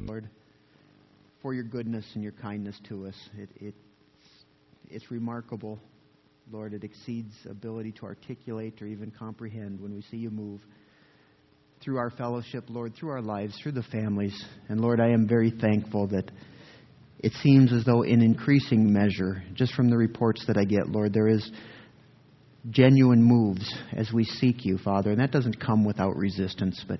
Lord, for your goodness and your kindness to us. It's remarkable, Lord. It exceeds ability to articulate or even comprehend when we see you move through our fellowship, Lord, through our lives, through the families. And Lord, I am very thankful that it seems as though in increasing measure, just from the reports that I get, Lord, there is genuine moves as we seek you, Father. And that doesn't come without resistance, but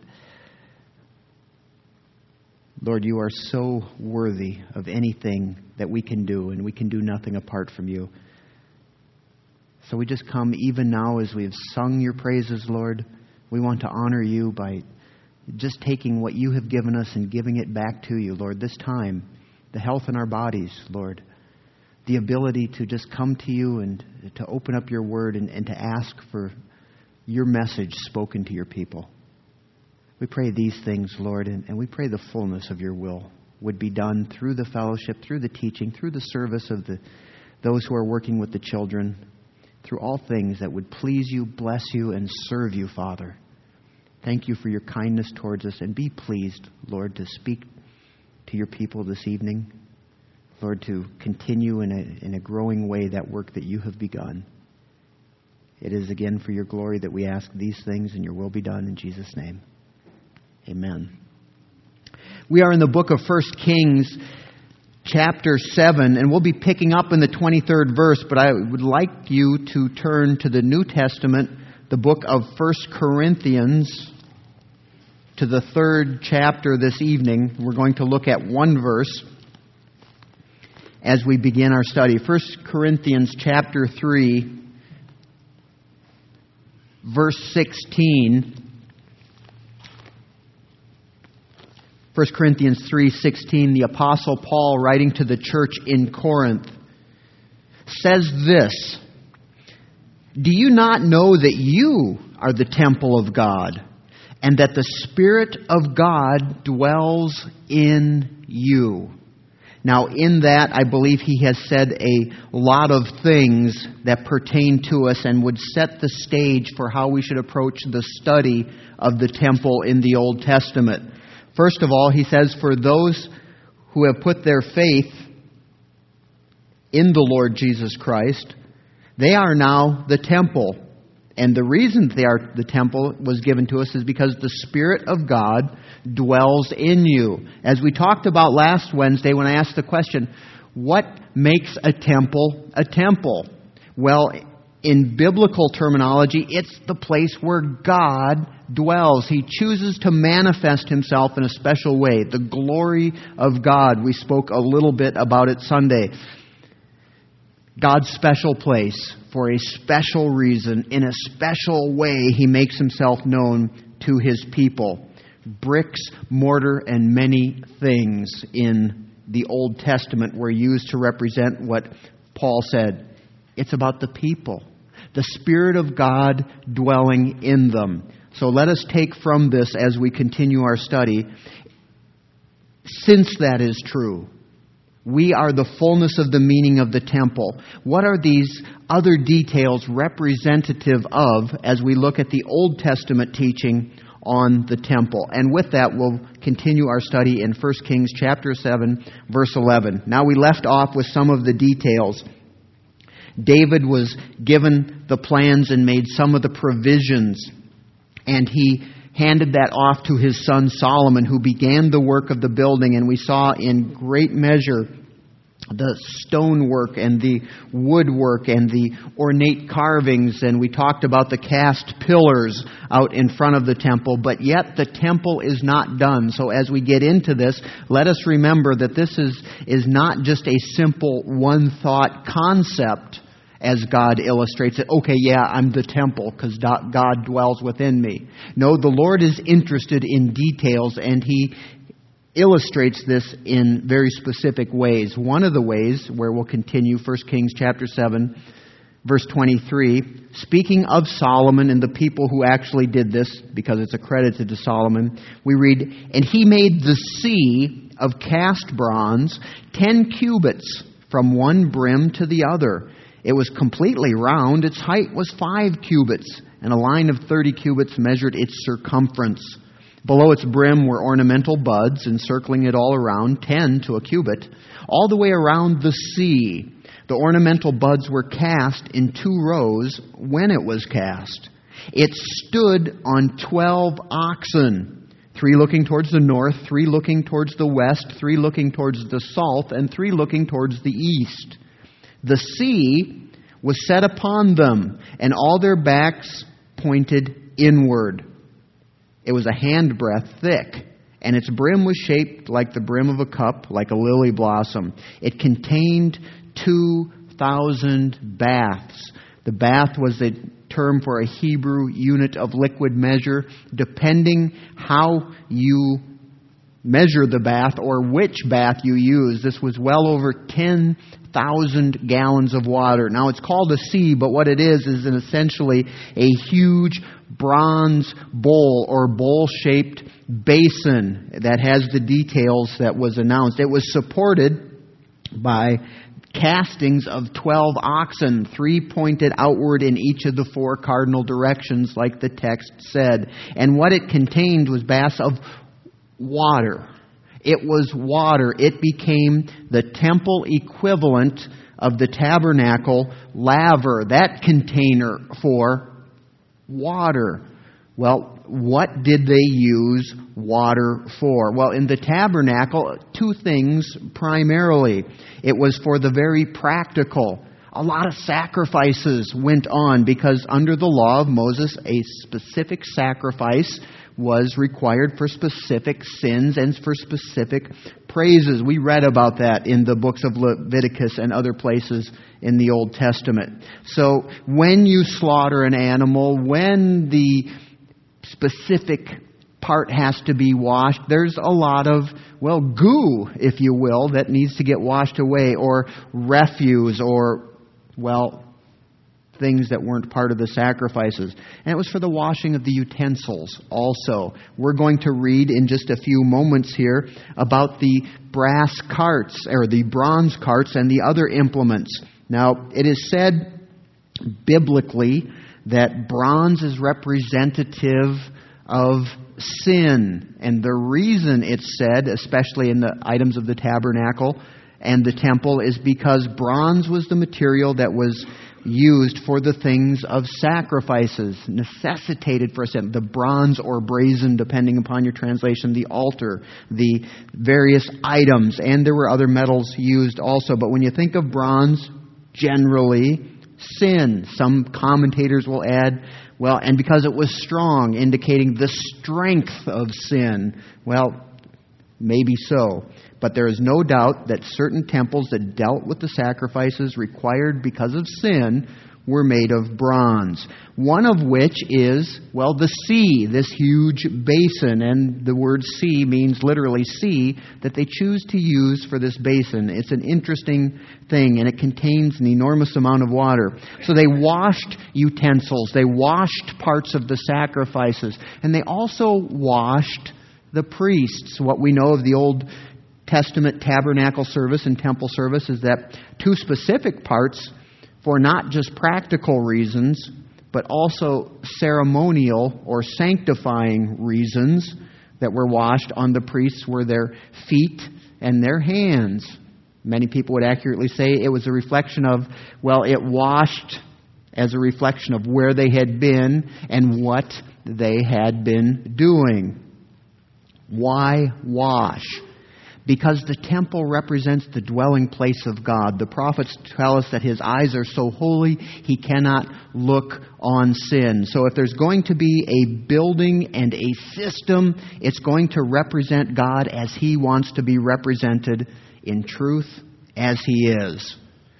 Lord, you are so worthy of anything that we can do, and we can do nothing apart from you. So we just come even now as we have sung your praises, Lord. We want to honor you by just taking what you have given us and giving it back to you, Lord. This time, the health in our bodies, Lord. The ability to just come to you and to open up your word and to ask for your message spoken to your people. We pray these things, Lord, and we pray the fullness of your will would be done through the fellowship, through the teaching, through the service of those who are working with the children, through all things that would please you, bless you, and serve you, Father. Thank you for your kindness towards us, and be pleased, Lord, to speak to your people this evening. Lord, to continue in a growing way that work that you have begun. It is again for your glory that we ask these things, and your will be done in Jesus' name. Amen. We are in the book of 1 Kings, chapter 7, and we'll be picking up in the 23rd verse, but I would like you to turn to the New Testament, the book of 1 Corinthians, to the 3rd chapter this evening. We're going to look at one verse as we begin our study. 1 Corinthians chapter 3, verse 16. 1 Corinthians 3:16, the Apostle Paul, writing to the church in Corinth, says this: "Do you not know that you are the temple of God, and that the Spirit of God dwells in you?" Now, in that, I believe he has said a lot of things that pertain to us and would set the stage for how we should approach the study of the temple in the Old Testament. First of all, he says, for those who have put their faith in the Lord Jesus Christ, they are now the temple. And the reason they are the temple was given to us is because the Spirit of God dwells in you. As we talked about last Wednesday when I asked the question, what makes a temple a temple? Well, in biblical terminology, it's the place where God dwells. He chooses to manifest himself in a special way. The glory of God. We spoke a little bit about it Sunday. God's special place for a special reason. In a special way, he makes himself known to his people. Bricks, mortar, and many things in the Old Testament were used to represent what Paul said. It's about the people. The Spirit of God dwelling in them. So let us take from this as we continue our study. Since that is true, we are the fullness of the meaning of the temple. What are these other details representative of as we look at the Old Testament teaching on the temple? And with that, we'll continue our study in 1 Kings chapter 7, verse 11. Now we left off with some of the details. David was given the plans and made some of the provisions, and he handed that off to his son Solomon, who began the work of the building. And we saw in great measure the stonework and the woodwork and the ornate carvings, and we talked about the cast pillars out in front of the temple, but yet the temple is not done. So as we get into this, let us remember that this is not just a simple one-thought concept as God illustrates it. Okay, yeah, I'm the temple because God dwells within me. No, the Lord is interested in details, and he illustrates this in very specific ways. One of the ways where we'll continue, 1 Kings chapter 7, verse 23, speaking of Solomon and the people who actually did this, because it's accredited to Solomon, we read, "And he made the sea of cast bronze 10 cubits from one brim to the other. It was completely round. Its height was 5 cubits, and a line of 30 cubits measured its circumference. Below its brim were ornamental buds encircling it all around, 10 to a cubit, all the way around the sea. The ornamental buds were cast in 2 rows when it was cast. It stood on 12 oxen, 3 looking towards the north, 3 looking towards the west, 3 looking towards the south, and 3 looking towards the east. The sea was set upon them, and all their backs pointed inward. It was a handbreadth thick, and its brim was shaped like the brim of a cup, like a lily blossom. It contained 2,000 baths. The bath was the term for a Hebrew unit of liquid measure. Depending how you measure the bath or which bath you use, this was well over 10,000 gallons of water. Now it's called a sea, but what it is essentially a huge bronze bowl or bowl-shaped basin that has the details that was announced. It was supported by castings of 12 oxen, 3 pointed outward in each of the 4 cardinal directions, like the text said. And what it contained was baths of water. It was water. It became the temple equivalent of the tabernacle laver, that container for water. Well, what did they use water for? Well, in the tabernacle, 2 things primarily. It was for the very practical. A lot of sacrifices went on because under the law of Moses, a specific sacrifice was required for specific sins and for specific praises. We read about that in the books of Leviticus and other places in the Old Testament. So when you slaughter an animal, when the specific part has to be washed, there's a lot of, goo, if you will, that needs to get washed away, or refuse, or, things that weren't part of the sacrifices. And it was for the washing of the utensils also. We're going to read in just a few moments here about the brass carts, or the bronze carts, and the other implements. Now, it is said biblically that bronze is representative of sin. And the reason it's said, especially in the items of the tabernacle and the temple, is because bronze was the material that was used for the things of sacrifices, necessitated for sin. The bronze or brazen, depending upon your translation, the altar, the various items, and there were other metals used also. But when you think of bronze, generally, sin. Some commentators will add, and because it was strong, indicating the strength of sin. Maybe so. But there is no doubt that certain temples that dealt with the sacrifices required because of sin were made of bronze. One of which is, the sea, this huge basin. And the word sea means literally sea, that they choose to use for this basin. It's an interesting thing, and it contains an enormous amount of water. So they washed utensils, they washed parts of the sacrifices, and they also washed the priests. What we know of the Old Testament tabernacle service and temple service is that 2 specific parts, for not just practical reasons, but also ceremonial or sanctifying reasons, that were washed on the priests were their feet and their hands. Many people would accurately say it was a reflection of, it washed as a reflection of where they had been and what they had been doing. Why wash? Because the temple represents the dwelling place of God. The prophets tell us that His eyes are so holy, He cannot look on sin. So if there's going to be a building and a system, it's going to represent God as He wants to be represented in truth as He is.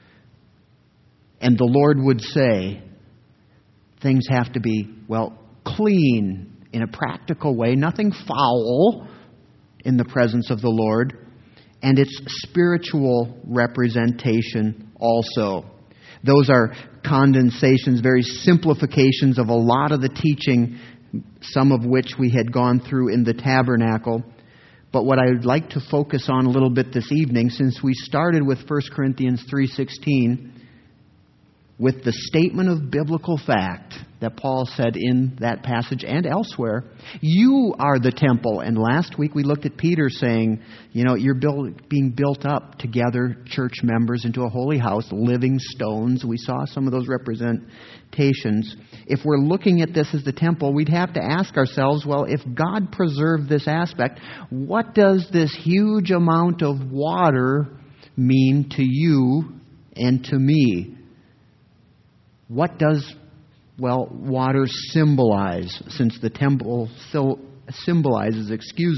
And the Lord would say, things have to be, clean in a practical way, nothing foul in the presence of the Lord, and its spiritual representation also. Those are condensations, very simplifications of a lot of the teaching, some of which we had gone through in the tabernacle. But what I would like to focus on a little bit this evening, since we started with 1 Corinthians 3:16, with the statement of biblical fact that Paul said in that passage and elsewhere, you are the temple. And last week we looked at Peter saying, you're being built up together, church members, into a holy house, living stones. We saw some of those representations. If we're looking at this as the temple, we'd have to ask ourselves, well, if God preserved this aspect, what does this huge amount of water mean to you and to me? What does, water symbolize? Since the temple symbolizes,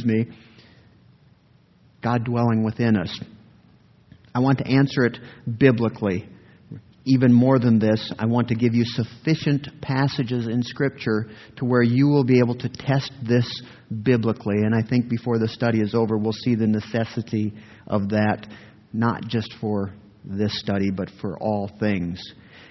God dwelling within us. I want to answer it biblically. Even more than this, I want to give you sufficient passages in Scripture to where you will be able to test this biblically. And I think before the study is over, we'll see the necessity of that, not just for this study, but for all things.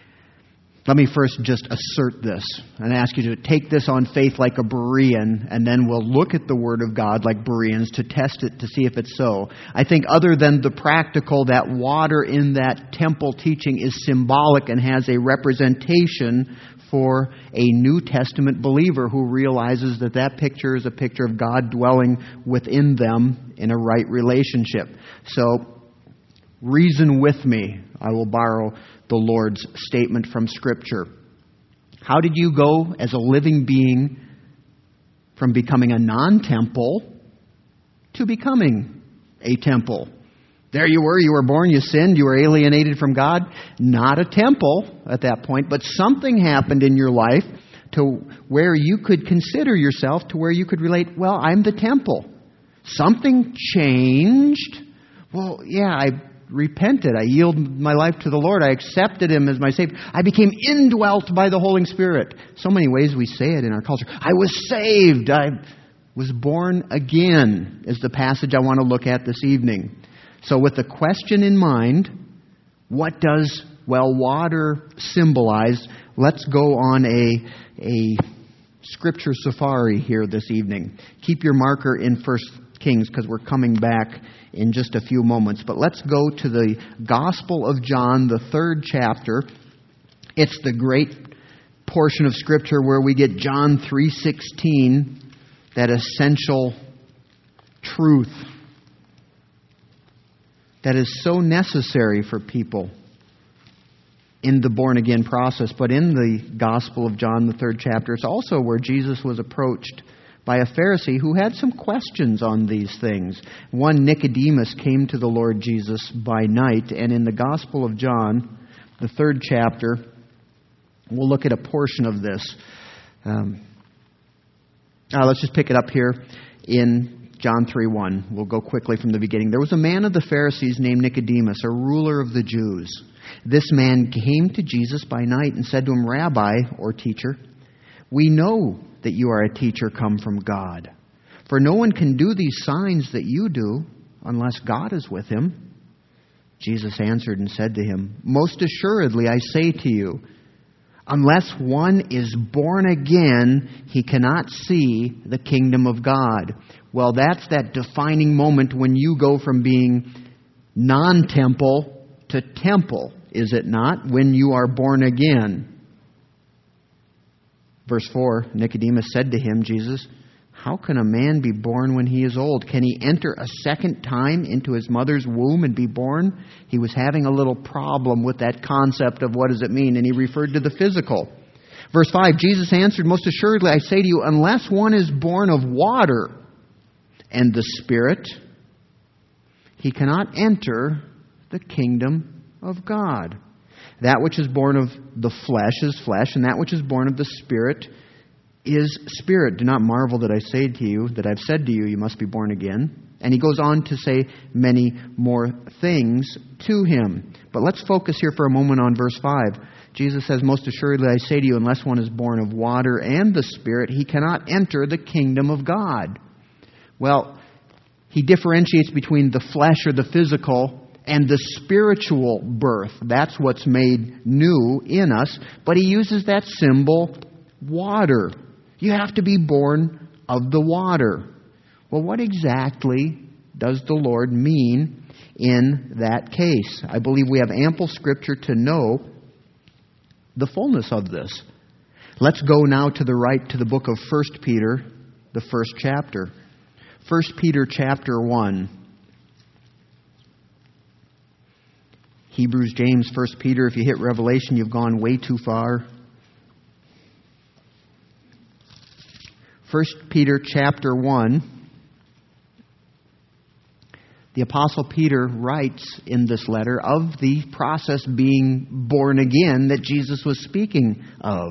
Let me first just assert this and ask you to take this on faith like a Berean, and then we'll look at the Word of God like Bereans to test it to see if it's so. I think other than the practical, that water in that temple teaching is symbolic and has a representation for a New Testament believer who realizes that that picture is a picture of God dwelling within them in a right relationship. So, reason with me. I will borrow the Lord's statement from Scripture. How did you go as a living being from becoming a non-temple to becoming a temple? There you were born, you sinned, you were alienated from God. Not a temple at that point, but something happened in your life to where you could consider yourself, to where you could relate, I'm the temple. Something changed. I repented. I yielded my life to the Lord. I accepted Him as my Savior. I became indwelt by the Holy Spirit. So many ways we say it in our culture. I was saved. I was born again is the passage I want to look at this evening. So with the question in mind, what does, water symbolize? Let's go on a scripture safari here this evening. Keep your marker in 1 Kings because we're coming back in just a few moments. But let's go to the Gospel of John, the 3rd chapter. It's the great portion of Scripture where we get John 3:16, that essential truth that is so necessary for people in the born-again process. But in the Gospel of John, the 3rd chapter, it's also where Jesus was approached by a Pharisee who had some questions on these things. One, Nicodemus, came to the Lord Jesus by night, and in the Gospel of John, the 3rd chapter, we'll look at a portion of this. Let's just pick it up here in John 3:1. We'll go quickly from the beginning. There was a man of the Pharisees named Nicodemus, a ruler of the Jews. This man came to Jesus by night and said to him, Rabbi, or teacher, we know that you are a teacher come from God. For no one can do these signs that you do unless God is with him. Jesus answered and said to him, Most assuredly I say to you, unless one is born again, he cannot see the kingdom of God. That's that defining moment when you go from being non-temple to temple, is it not? When you are born again. Verse 4, Nicodemus said to him, Jesus, how can a man be born when he is old? Can he enter a second time into his mother's womb and be born? He was having a little problem with that concept of what does it mean, and he referred to the physical. Verse 5, Jesus answered, Most assuredly I say to you, unless one is born of water and the Spirit, he cannot enter the kingdom of God. That which is born of the flesh is flesh, and that which is born of the Spirit is spirit. Do not marvel that I say to you, that I've said to you, you must be born again. And he goes on to say many more things to him. But let's focus here for a moment on verse 5. Jesus says, Most assuredly I say to you, unless one is born of water and the Spirit, he cannot enter the kingdom of God. He differentiates between the flesh or the physical and the spiritual birth. That's what's made new in us. But he uses that symbol, water. You have to be born of the water. What exactly does the Lord mean in that case? I believe we have ample Scripture to know the fullness of this. Let's go now to the right to the book of 1 Peter, the first chapter. 1 Peter chapter 1. Hebrews, James, 1 Peter. If you hit Revelation, you've gone way too far. 1 Peter chapter 1. The Apostle Peter writes in this letter of the process being born again that Jesus was speaking of.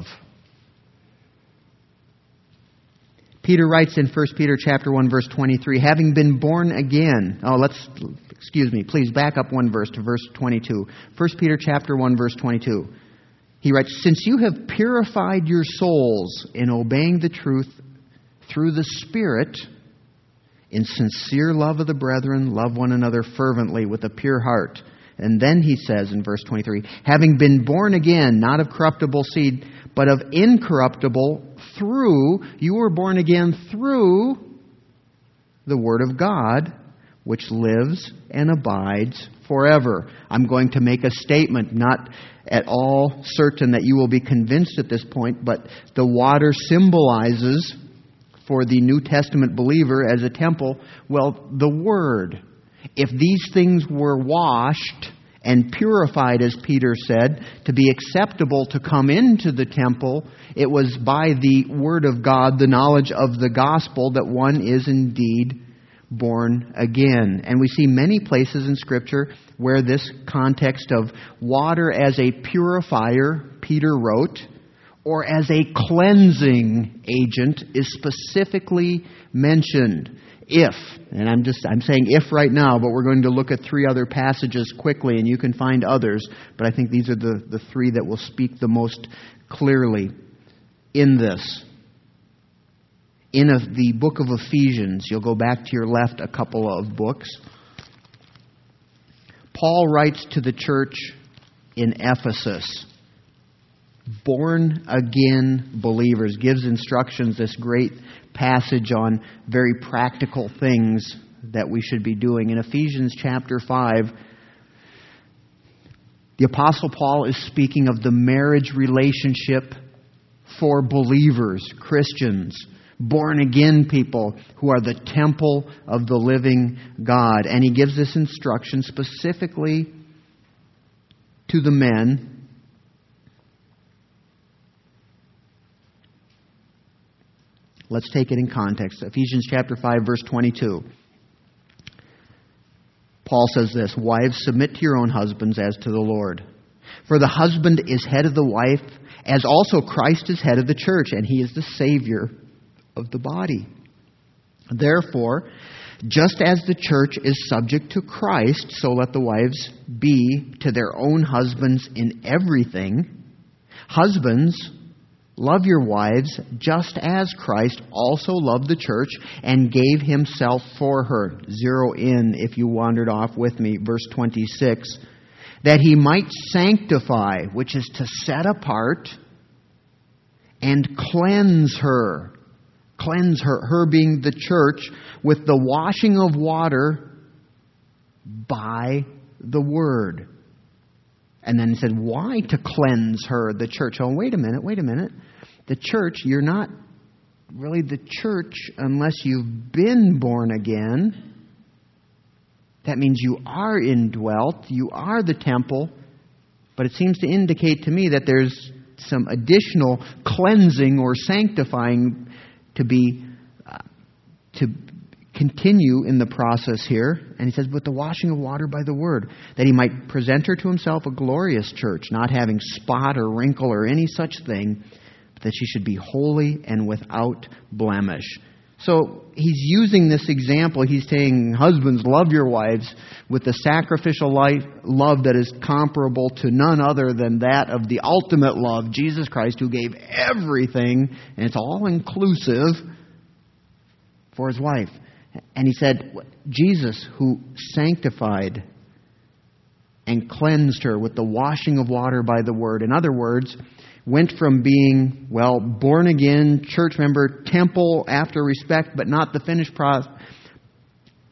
Peter writes in 1 Peter chapter 1, verse 23, having been born again. Please back up one verse to verse 22. 1 Peter chapter 1, verse 22. He writes, since you have purified your souls in obeying the truth through the Spirit, in sincere love of the brethren, love one another fervently with a pure heart. And then he says in verse 23, having been born again, not of corruptible seed, but of incorruptible, you were born again through the Word of God, which lives and abides forever. I'm going to make a statement, not at all certain that you will be convinced at this point, but the water symbolizes for the New Testament believer as a temple, well, the Word. If these things were washed and purified, as Peter said, to be acceptable to come into the temple, it was by the Word of God, the knowledge of the gospel, that one is indeed born again. And we see many places in Scripture where this context of water as a purifier, Peter wrote, or as a cleansing agent is specifically mentioned. If, and I'm saying if right now, but we're going to look at three other passages quickly, and you can find others, but I think these are the three that will speak the most clearly in this. In the book of Ephesians, you'll go back to your left a couple of books. Paul writes to the church in Ephesus. Born again believers, gives instructions, this great passage on very practical things that we should be doing. In Ephesians chapter 5, the Apostle Paul is speaking of the marriage relationship for believers, Christians, born again people who are the temple of the living God. And he gives this instruction specifically to the men. Let's take it in context. Ephesians chapter 5, verse 22. Paul says this, wives, submit to your own husbands as to the Lord. For the husband is head of the wife, as also Christ is head of the church, and he is the Savior of the body. Therefore, just as the church is subject to Christ, so let the wives be to their own husbands in everything. Husbands, love your wives just as Christ also loved the church and gave himself for her. Zero in if you wandered off with me. Verse 26. That he might sanctify, which is to set apart, and cleanse her. Cleanse her, her being the church, with the washing of water by the word. And then he said, why to cleanse her, the church? Oh, wait a minute. The church, you're not really the church unless you've been born again. That means you are indwelt, you are the temple. But it seems to indicate to me that there's some additional cleansing or sanctifying to continue in the process here. And he says, with the washing of water by the word, that he might present her to himself a glorious church, not having spot or wrinkle or any such thing, but that she should be holy and without blemish. So he's using this example. He's saying, husbands, love your wives with the sacrificial love that is comparable to none other than that of the ultimate love, Jesus Christ, who gave everything, and it's all inclusive, for his wife. And he said, Jesus, who sanctified and cleansed her with the washing of water by the word. In other words, went from being, born again, church member, temple after respect, but not the finished product.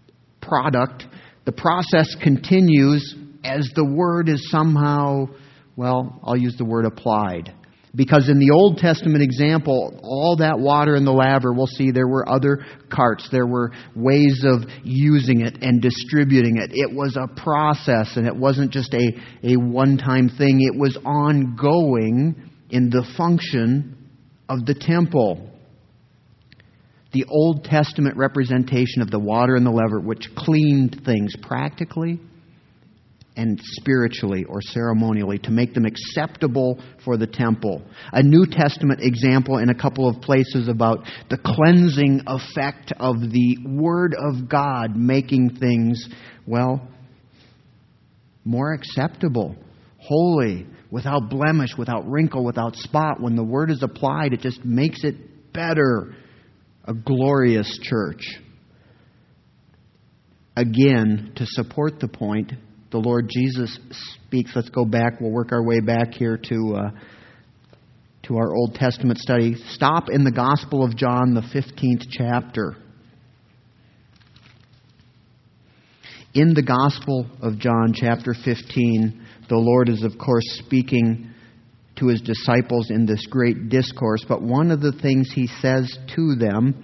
The process continues as the word is somehow well, I'll use the word applied. Because in the Old Testament example, all that water in the laver, we'll see there were other carts. There were ways of using it and distributing it. It was a process, and it wasn't just a one-time thing. It was ongoing in the function of the temple. The Old Testament representation of the water in the laver, which cleaned things practically and spiritually or ceremonially to make them acceptable for the temple. A New Testament example in a couple of places about the cleansing effect of the Word of God making things, well, more acceptable, holy, without blemish, without wrinkle, without spot. When the Word is applied, it just makes it better. A glorious church. Again, to support the point, the Lord Jesus speaks. Let's go back. We'll work our way back here to our Old Testament study. Stop in the Gospel of John, the 15th chapter. In the Gospel of John, chapter 15, the Lord is, of course, speaking to His disciples in this great discourse. But one of the things He says to them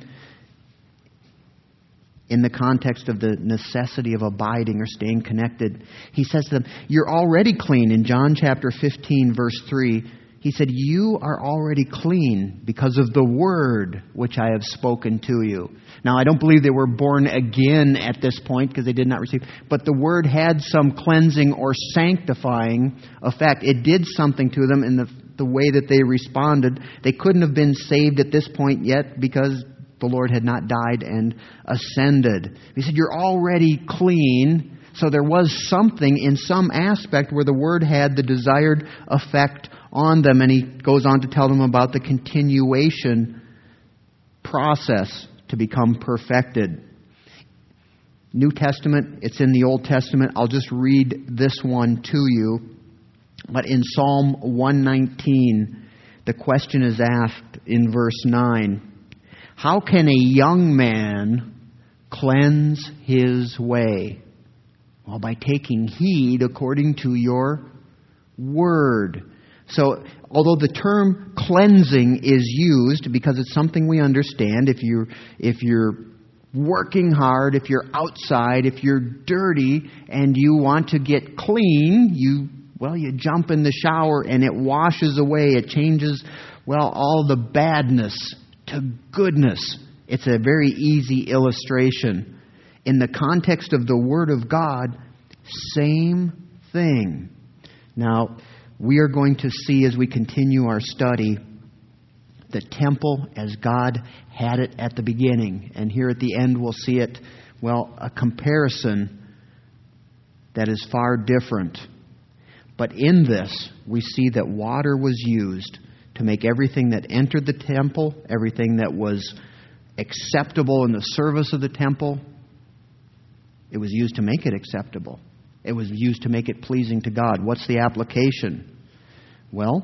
in the context of the necessity of abiding or staying connected, He says to them, you're already clean. In John chapter 15, verse 3, He said, you are already clean because of the word which I have spoken to you. Now, I don't believe they were born again at this point because they did not receive, but the word had some cleansing or sanctifying effect. It did something to them in the way that they responded. They couldn't have been saved at this point yet because the Lord had not died and ascended. He said, you're already clean. So there was something in some aspect where the Word had the desired effect on them. And He goes on to tell them about the continuation process to become perfected. New Testament, it's in the Old Testament. I'll just read this one to you. But in Psalm 119, the question is asked in verse 9, how can a young man cleanse his way? Well, by taking heed according to your word. So, although the term cleansing is used because it's something we understand, if you're working hard, if you're outside, if you're dirty and you want to get clean, you jump in the shower and it washes away. It changes, all the badness to goodness. It's a very easy illustration. In the context of the Word of God, same thing. Now, we are going to see as we continue our study the temple as God had it at the beginning. And here at the end we'll see it, a comparison that is far different. But in this, we see that water was used to make everything that entered the temple, everything that was acceptable in the service of the temple, it was used to make it acceptable. It was used to make it pleasing to God. What's the application? Well,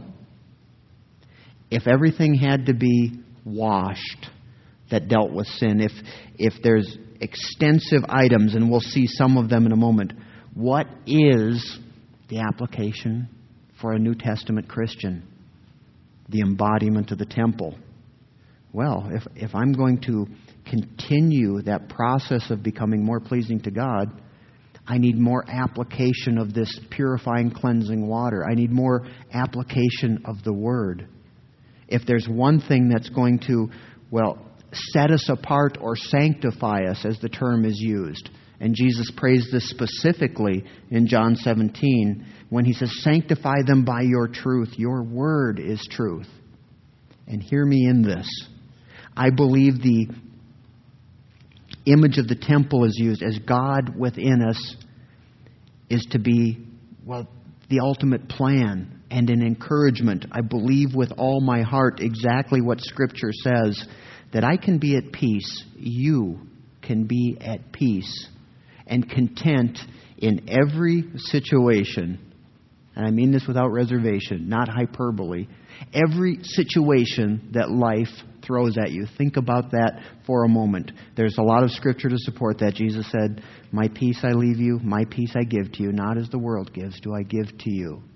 if everything had to be washed that dealt with sin, if there's extensive items, and we'll see some of them in a moment, what is the application for a New Testament Christian? The embodiment of the temple. Well, if I'm going to continue that process of becoming more pleasing to God, I need more application of this purifying, cleansing water. I need more application of the Word. If there's one thing that's going to, set us apart or sanctify us, as the term is used, and Jesus praised this specifically in John 17, when He says, sanctify them by your truth. Your word is truth. And hear me in this. I believe the image of the temple is used as God within us is to be, the ultimate plan and an encouragement. I believe with all my heart exactly what Scripture says, that I can be at peace. You can be at peace and content in every situation. And I mean this without reservation, not hyperbole. Every situation that life throws at you. Think about that for a moment. There's a lot of Scripture to support that. Jesus said, my peace I leave you, my peace I give to you. Not as the world gives do I give to you.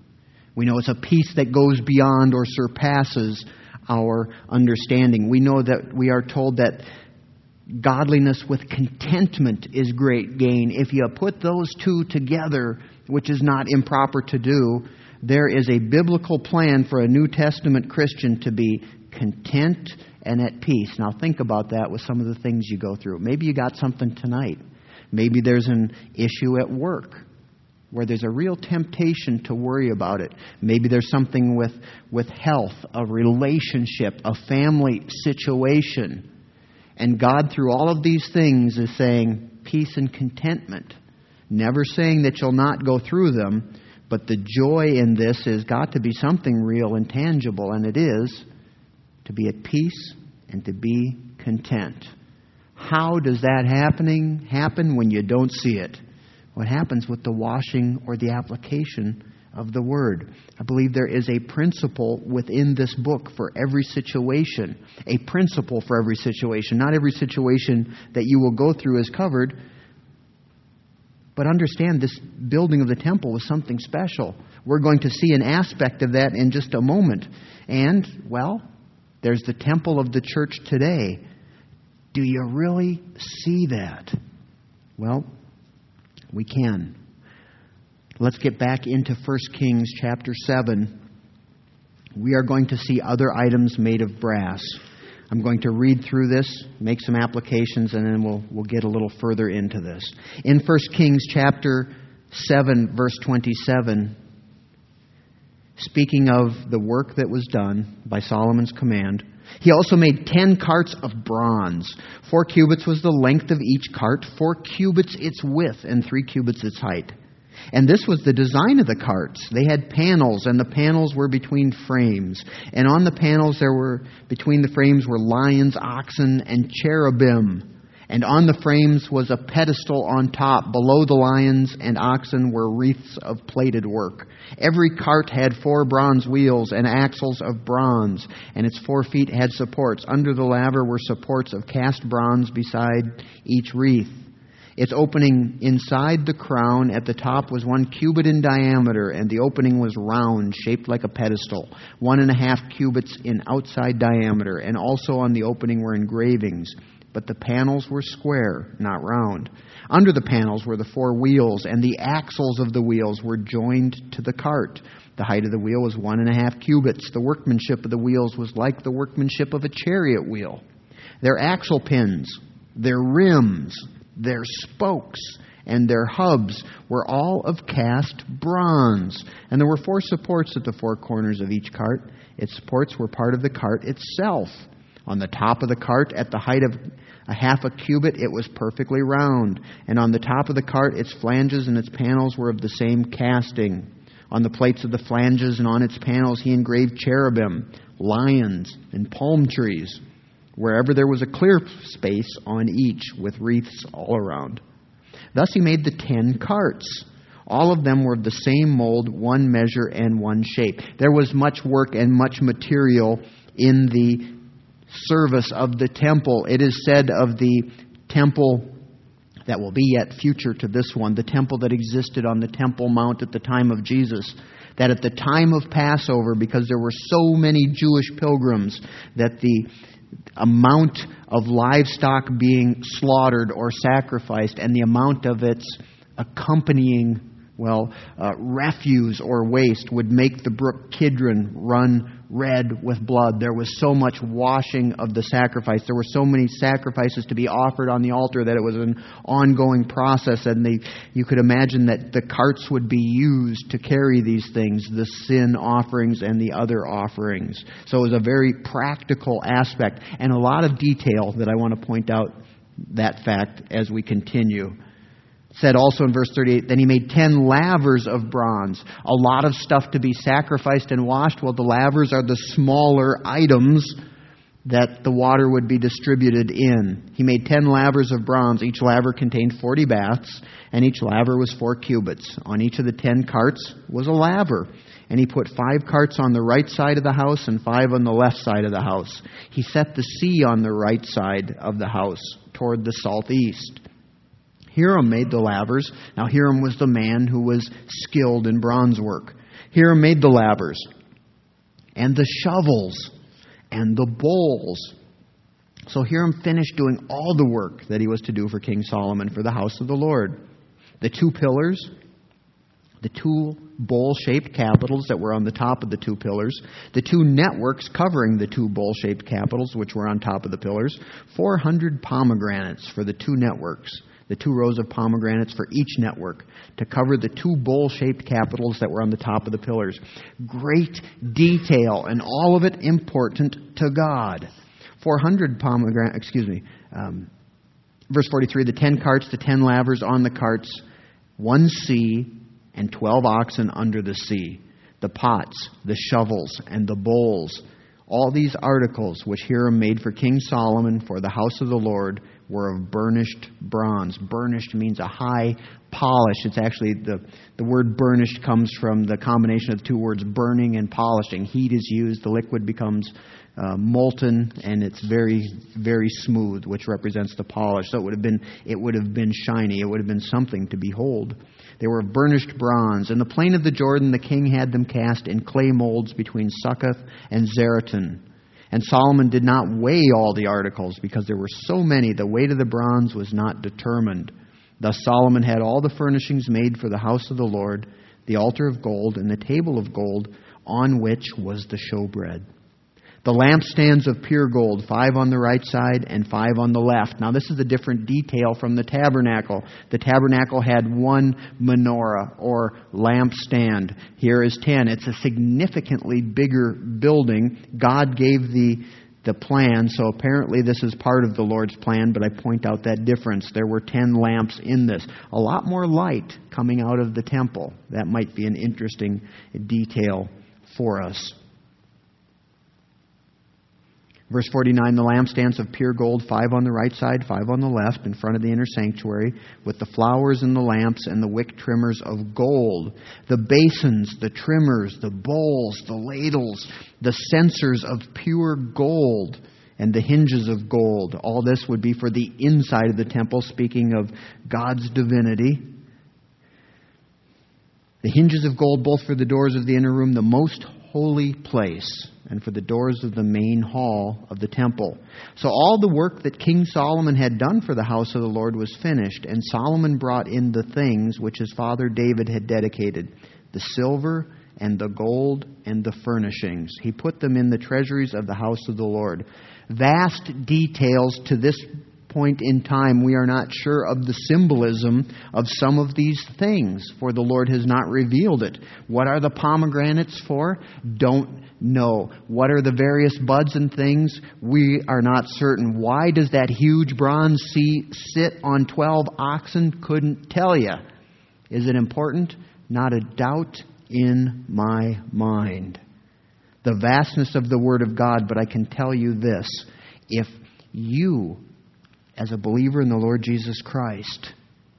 We know it's a peace that goes beyond or surpasses our understanding. We know that we are told that godliness with contentment is great gain. If you put those two together, which is not improper to do, there is a biblical plan for a New Testament Christian to be content and at peace. Now think about that with some of the things you go through. Maybe you got something tonight. Maybe there's an issue at work where there's a real temptation to worry about it. Maybe there's something with health, a relationship, a family situation. And God, through all of these things, is saying peace and contentment. Never saying that you'll not go through them, but the joy in this has got to be something real and tangible, and it is to be at peace and to be content. How does that happen when you don't see it? What happens with the washing or the application of the Word? I believe there is a principle within this book for every situation. A principle for every situation. Not every situation that you will go through is covered. But understand, this building of the temple was something special. We're going to see an aspect of that in just a moment. And, well, there's the temple of the church today. Do you really see that? Well, we can. Let's get back into 1 Kings chapter 7. We are going to see other items made of brass. I'm going to read through this, make some applications, and then we'll get a little further into this. In 1 Kings chapter 7, verse 27, speaking of the work that was done by Solomon's command, he also made 10 carts of bronze. 4 cubits was the length of each cart, 4 cubits its width, and 3 cubits its height. And this was the design of the carts. They had panels, and the panels were between frames. And on the panels between the frames were lions, oxen, and cherubim. And on the frames was a pedestal on top. Below the lions and oxen were wreaths of plated work. Every cart had 4 bronze wheels and axles of bronze, and its 4 feet had supports. Under the laver were supports of cast bronze beside each wreath. Its opening inside the crown at the top was 1 cubit in diameter, and the opening was round, shaped like a pedestal, 1.5 cubits in outside diameter, and also on the opening were engravings. But the panels were square, not round. Under the panels were the 4 wheels, and the axles of the wheels were joined to the cart. The height of the wheel was 1.5 cubits. The workmanship of the wheels was like the workmanship of a chariot wheel. Their axle pins, their rims, their spokes, and their hubs were all of cast bronze. And there were 4 supports at the 4 corners of each cart. Its supports were part of the cart itself. On the top of the cart, at the height of 1/2 cubit, it was perfectly round. And on the top of the cart, its flanges and its panels were of the same casting. On the plates of the flanges and on its panels, he engraved cherubim, lions, and palm trees, wherever there was a clear space on each, with wreaths all around. Thus he made the 10 carts. All of them were of the same mold, 1 measure and 1 shape. There was much work and much material in the service of the temple. It is said of the temple that will be yet future to this one, the temple that existed on the Temple Mount at the time of Jesus, that at the time of Passover, because there were so many Jewish pilgrims, that the amount of livestock being slaughtered or sacrificed and the amount of its accompanying refuse or waste would make the brook Kidron run red with blood. There was so much washing of the sacrifice. There were so many sacrifices to be offered on the altar that it was an ongoing process. And you could imagine that the carts would be used to carry these things, the sin offerings and the other offerings. So it was a very practical aspect and a lot of detail that I want to point out that fact as we continue. Said also in verse 38, then he made 10 lavers of bronze. A lot of stuff to be sacrificed and washed. Well, the lavers are the smaller items that the water would be distributed in. He made 10 lavers of bronze. Each laver contained 40 baths, and each laver was 4 cubits. On each of the 10 carts was a laver. And he put 5 carts on the right side of the house and 5 on the left side of the house. He set the sea on the right side of the house toward the southeast. Hiram made the lavers. Now Hiram was the man who was skilled in bronze work. Hiram made the lavers and the shovels and the bowls. So Hiram finished doing all the work that he was to do for King Solomon for the house of the Lord. The 2 pillars, the 2 bowl-shaped capitals that were on the top of the 2 pillars, the 2 networks covering the 2 bowl-shaped capitals which were on top of the pillars, 400 pomegranates for the 2 networks, the 2 rows of pomegranates for each network to cover the 2 bowl-shaped capitals that were on the top of the pillars. Great detail, and all of it important to God. 400 pomegranates, verse 43, the 10 carts, the 10 lavers on the carts, 1 sea, and 12 oxen under the sea, the pots, the shovels, and the bowls. All these articles which Hiram made for King Solomon for the house of the Lord were of burnished bronze. Burnished means a high polish. It's actually, the word burnished comes from the combination of the 2 words burning and polishing. Heat is used, the liquid becomes molten, and it's very, very smooth, which represents the polish. So it would have been shiny. It would have been something to behold. They were of burnished bronze. In the plain of the Jordan, the king had them cast in clay molds between Succoth and Zeraton. And Solomon did not weigh all the articles, because there were so many, the weight of the bronze was not determined. Thus Solomon had all the furnishings made for the house of the Lord, the altar of gold, and the table of gold, on which was the showbread. The lampstands of pure gold, 5 on the right side and 5 on the left. Now this is a different detail from the tabernacle. The tabernacle had 1 menorah or lampstand. Here is 10. It's a significantly bigger building. God gave the plan, so apparently this is part of the Lord's plan, but I point out that difference. There were 10 lamps in this. A lot more light coming out of the temple. That might be an interesting detail for us. Verse 49, the lampstands of pure gold, 5 on the right side, 5 on the left, in front of the inner sanctuary, with the flowers and the lamps and the wick trimmers of gold. The basins, the trimmers, the bowls, the ladles, the censers of pure gold, and the hinges of gold. All this would be for the inside of the temple, speaking of God's divinity. The hinges of gold, both for the doors of the inner room, the most holy place, and for the doors of the main hall of the temple. So all the work that King Solomon had done for the house of the Lord was finished, and Solomon brought in the things which his father David had dedicated, the silver and the gold and the furnishings. He put them in the treasuries of the house of the Lord. Vast details to this point in time. We are not sure of the symbolism of some of these things, for the Lord has not revealed it. What are the pomegranates for? Don't know. What are the various buds and things? We are not certain. Why does that huge bronze sea sit on 12 oxen? Couldn't tell you. Is it important? Not a doubt in my mind. The vastness of the Word of God, but I can tell you this. If you, as a believer in the Lord Jesus Christ,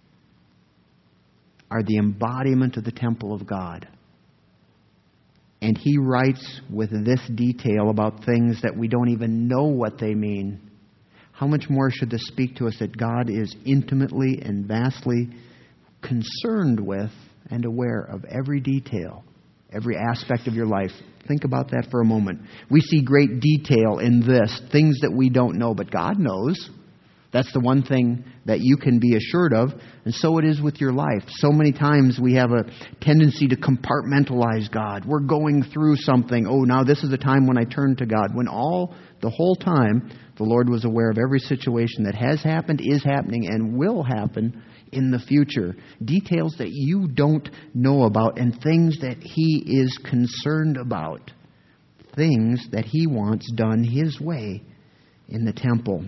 are the embodiment of the temple of God, and He writes with this detail about things that we don't even know what they mean, how much more should this speak to us that God is intimately and vastly concerned with and aware of every detail, every aspect of your life? Think about that for a moment. We see great detail in this, things that we don't know, but God knows. That's the one thing that you can be assured of, and so it is with your life. So many times we have a tendency to compartmentalize God. We're going through something. Oh, now this is the time when I turn to God. When the whole time, the Lord was aware of every situation that has happened, is happening, and will happen in the future. Details that you don't know about, and things that He is concerned about. Things that He wants done His way in the temple.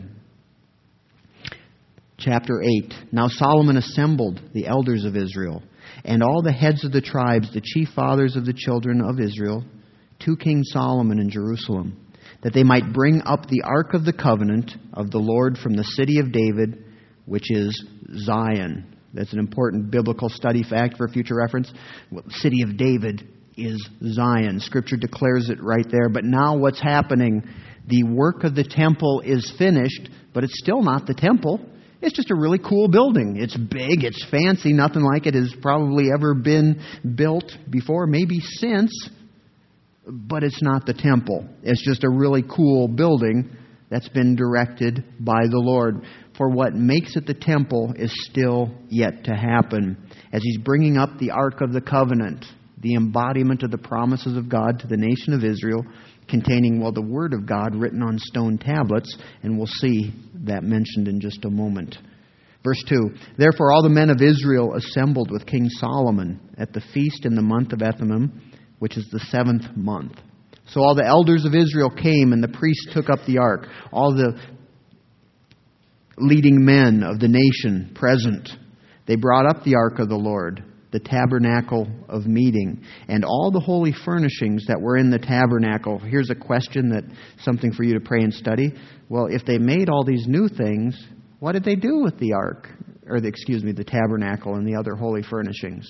Chapter 8. Now Solomon assembled the elders of Israel, and all the heads of the tribes, the chief fathers of the children of Israel, to King Solomon in Jerusalem, that they might bring up the ark of the covenant of the Lord from the city of David, which is Zion. That's an important biblical study fact for future reference. Well, the city of David is Zion. Scripture declares it right there. But now what's happening? The work of the temple is finished, but it's still not the temple. It's just a really cool building. It's big, it's fancy, nothing like it has probably ever been built before, maybe since, but it's not the temple. It's just a really cool building that's been directed by the Lord. For what makes it the temple is still yet to happen. As He's bringing up the Ark of the Covenant, the embodiment of the promises of God to the nation of Israel, containing, the Word of God written on stone tablets, and we'll see that mentioned in just a moment. Verse 2, Therefore all the men of Israel assembled with King Solomon at the feast in the month of Ethanim, which is the 7th month. So all the elders of Israel came, and the priests took up the ark. All the leading men of the nation present, they brought up the ark of the Lord, the tabernacle of meeting, and all the holy furnishings that were in the tabernacle. Here's a question something for you to pray and study. Well, if they made all these new things, what did they do with the ark? The tabernacle and the other holy furnishings?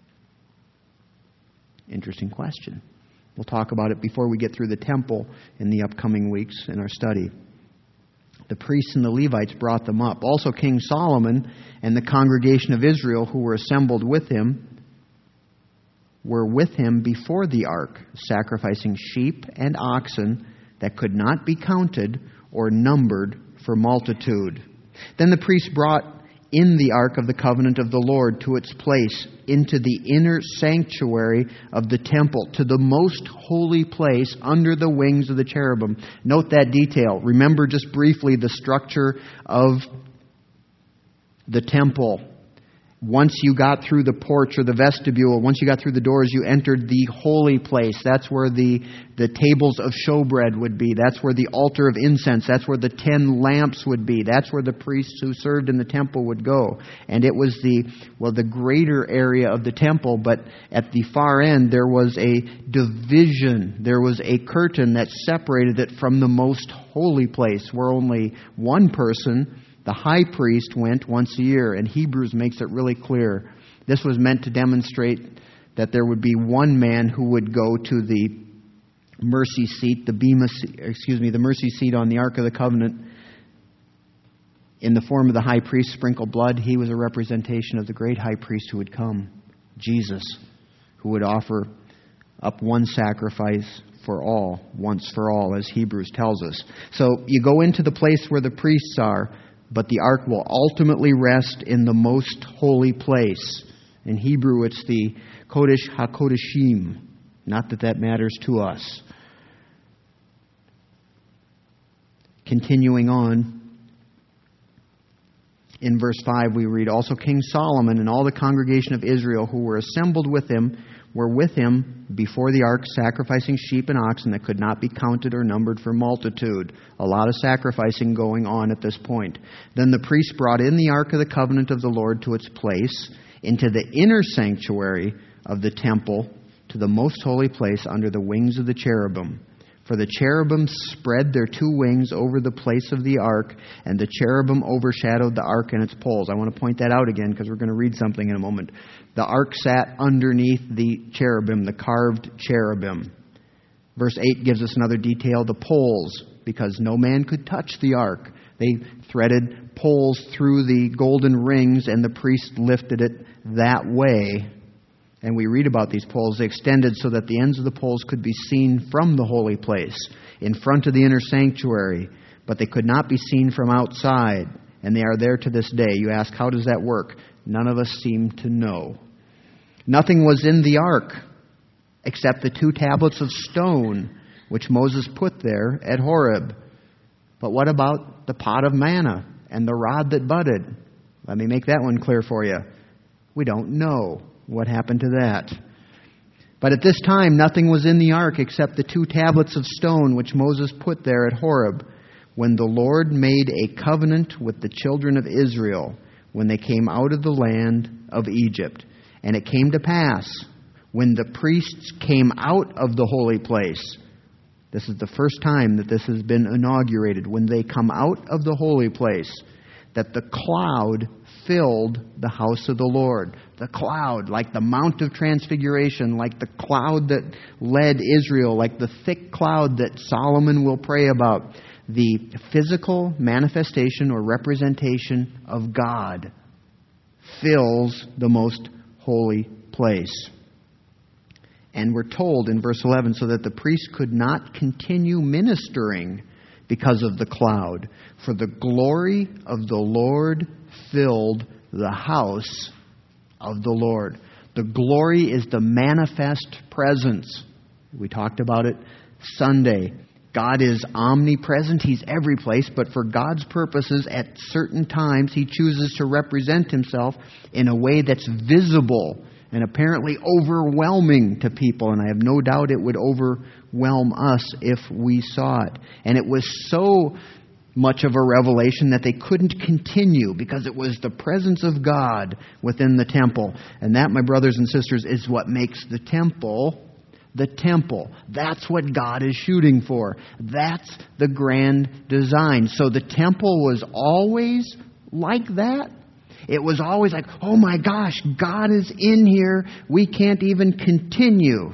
Interesting question. We'll talk about it before we get through the temple in the upcoming weeks in our study. The priests and the Levites brought them up. Also King Solomon and the congregation of Israel who were assembled with him were with him before the ark, sacrificing sheep and oxen that could not be counted or numbered for multitude. Then the priests brought in the ark of the covenant of the Lord to its place, into the inner sanctuary of the temple, to the most holy place under the wings of the cherubim. Note that detail. Remember just briefly the structure of the temple. Once you got through the porch or the vestibule, once you got through the doors, you entered the holy place. That's where the tables of showbread would be. That's where the altar of incense, that's where the 10 lamps would be. That's where the priests who served in the temple would go. And it was the greater area of the temple, but at the far end there was a division. There was a curtain that separated it from the most holy place, where only one person, the high priest, went once a year, and Hebrews makes it really clear. This was meant to demonstrate that there would be one man who would go to the mercy seat, the mercy seat on the Ark of the Covenant in the form of the high priest, sprinkle blood. He was a representation of the great high priest who would come, Jesus, who would offer up one sacrifice for all, once for all, as Hebrews tells us. So you go into the place where the priests are, but the ark will ultimately rest in the most holy place. In Hebrew, it's the Kodesh HaKodeshim. Not that matters to us. Continuing on, in verse 5 we read, Also King Solomon and all the congregation of Israel who were assembled with him were with him before the ark, sacrificing sheep and oxen that could not be counted or numbered for multitude. A lot of sacrificing going on at this point. Then the priests brought in the ark of the covenant of the Lord to its place, into the inner sanctuary of the temple, to the most holy place under the wings of the cherubim. For the cherubim spread their 2 wings over the place of the ark, and the cherubim overshadowed the ark and its poles. I want to point that out again because we're going to read something in a moment. The ark sat underneath the cherubim, the carved cherubim. Verse 8 gives us another detail, the poles, because no man could touch the ark. They threaded poles through the golden rings, and the priest lifted it that way. And we read about these poles. They extended so that the ends of the poles could be seen from the holy place, in front of the inner sanctuary, but they could not be seen from outside, and they are there to this day. You ask, how does that work? None of us seem to know. Nothing was in the ark except the 2 tablets of stone which Moses put there at Horeb. But what about the pot of manna and the rod that budded? Let me make that one clear for you. We don't know what happened to that. But at this time, nothing was in the ark except the 2 tablets of stone which Moses put there at Horeb, when the Lord made a covenant with the children of Israel when they came out of the land of Egypt. And it came to pass, when the priests came out of the holy place, this is the first time that this has been inaugurated, when they come out of the holy place, that the cloud filled the house of the Lord. The cloud, like the Mount of Transfiguration, like the cloud that led Israel, like the thick cloud that Solomon will pray about. the physical manifestation or representation of God fills the most holy place. And we're told in verse 11, so that the priest could not continue ministering because of the cloud, for the glory of the Lord filled the house of the Lord. The glory is the manifest presence. We talked about it Sunday. God is omnipresent. He's every place. But for God's purposes, at certain times, He chooses to represent Himself in a way that's visible and apparently overwhelming to people. And I have no doubt it would overwhelm us if we saw it. And it was so much of a revelation that they couldn't continue because it was the presence of God within the temple. And that, my brothers and sisters, is what makes the temple the temple. That's what God is shooting for. That's the grand design. So the temple was always like that. It was always like, oh my gosh, God is in here. We can't even continue.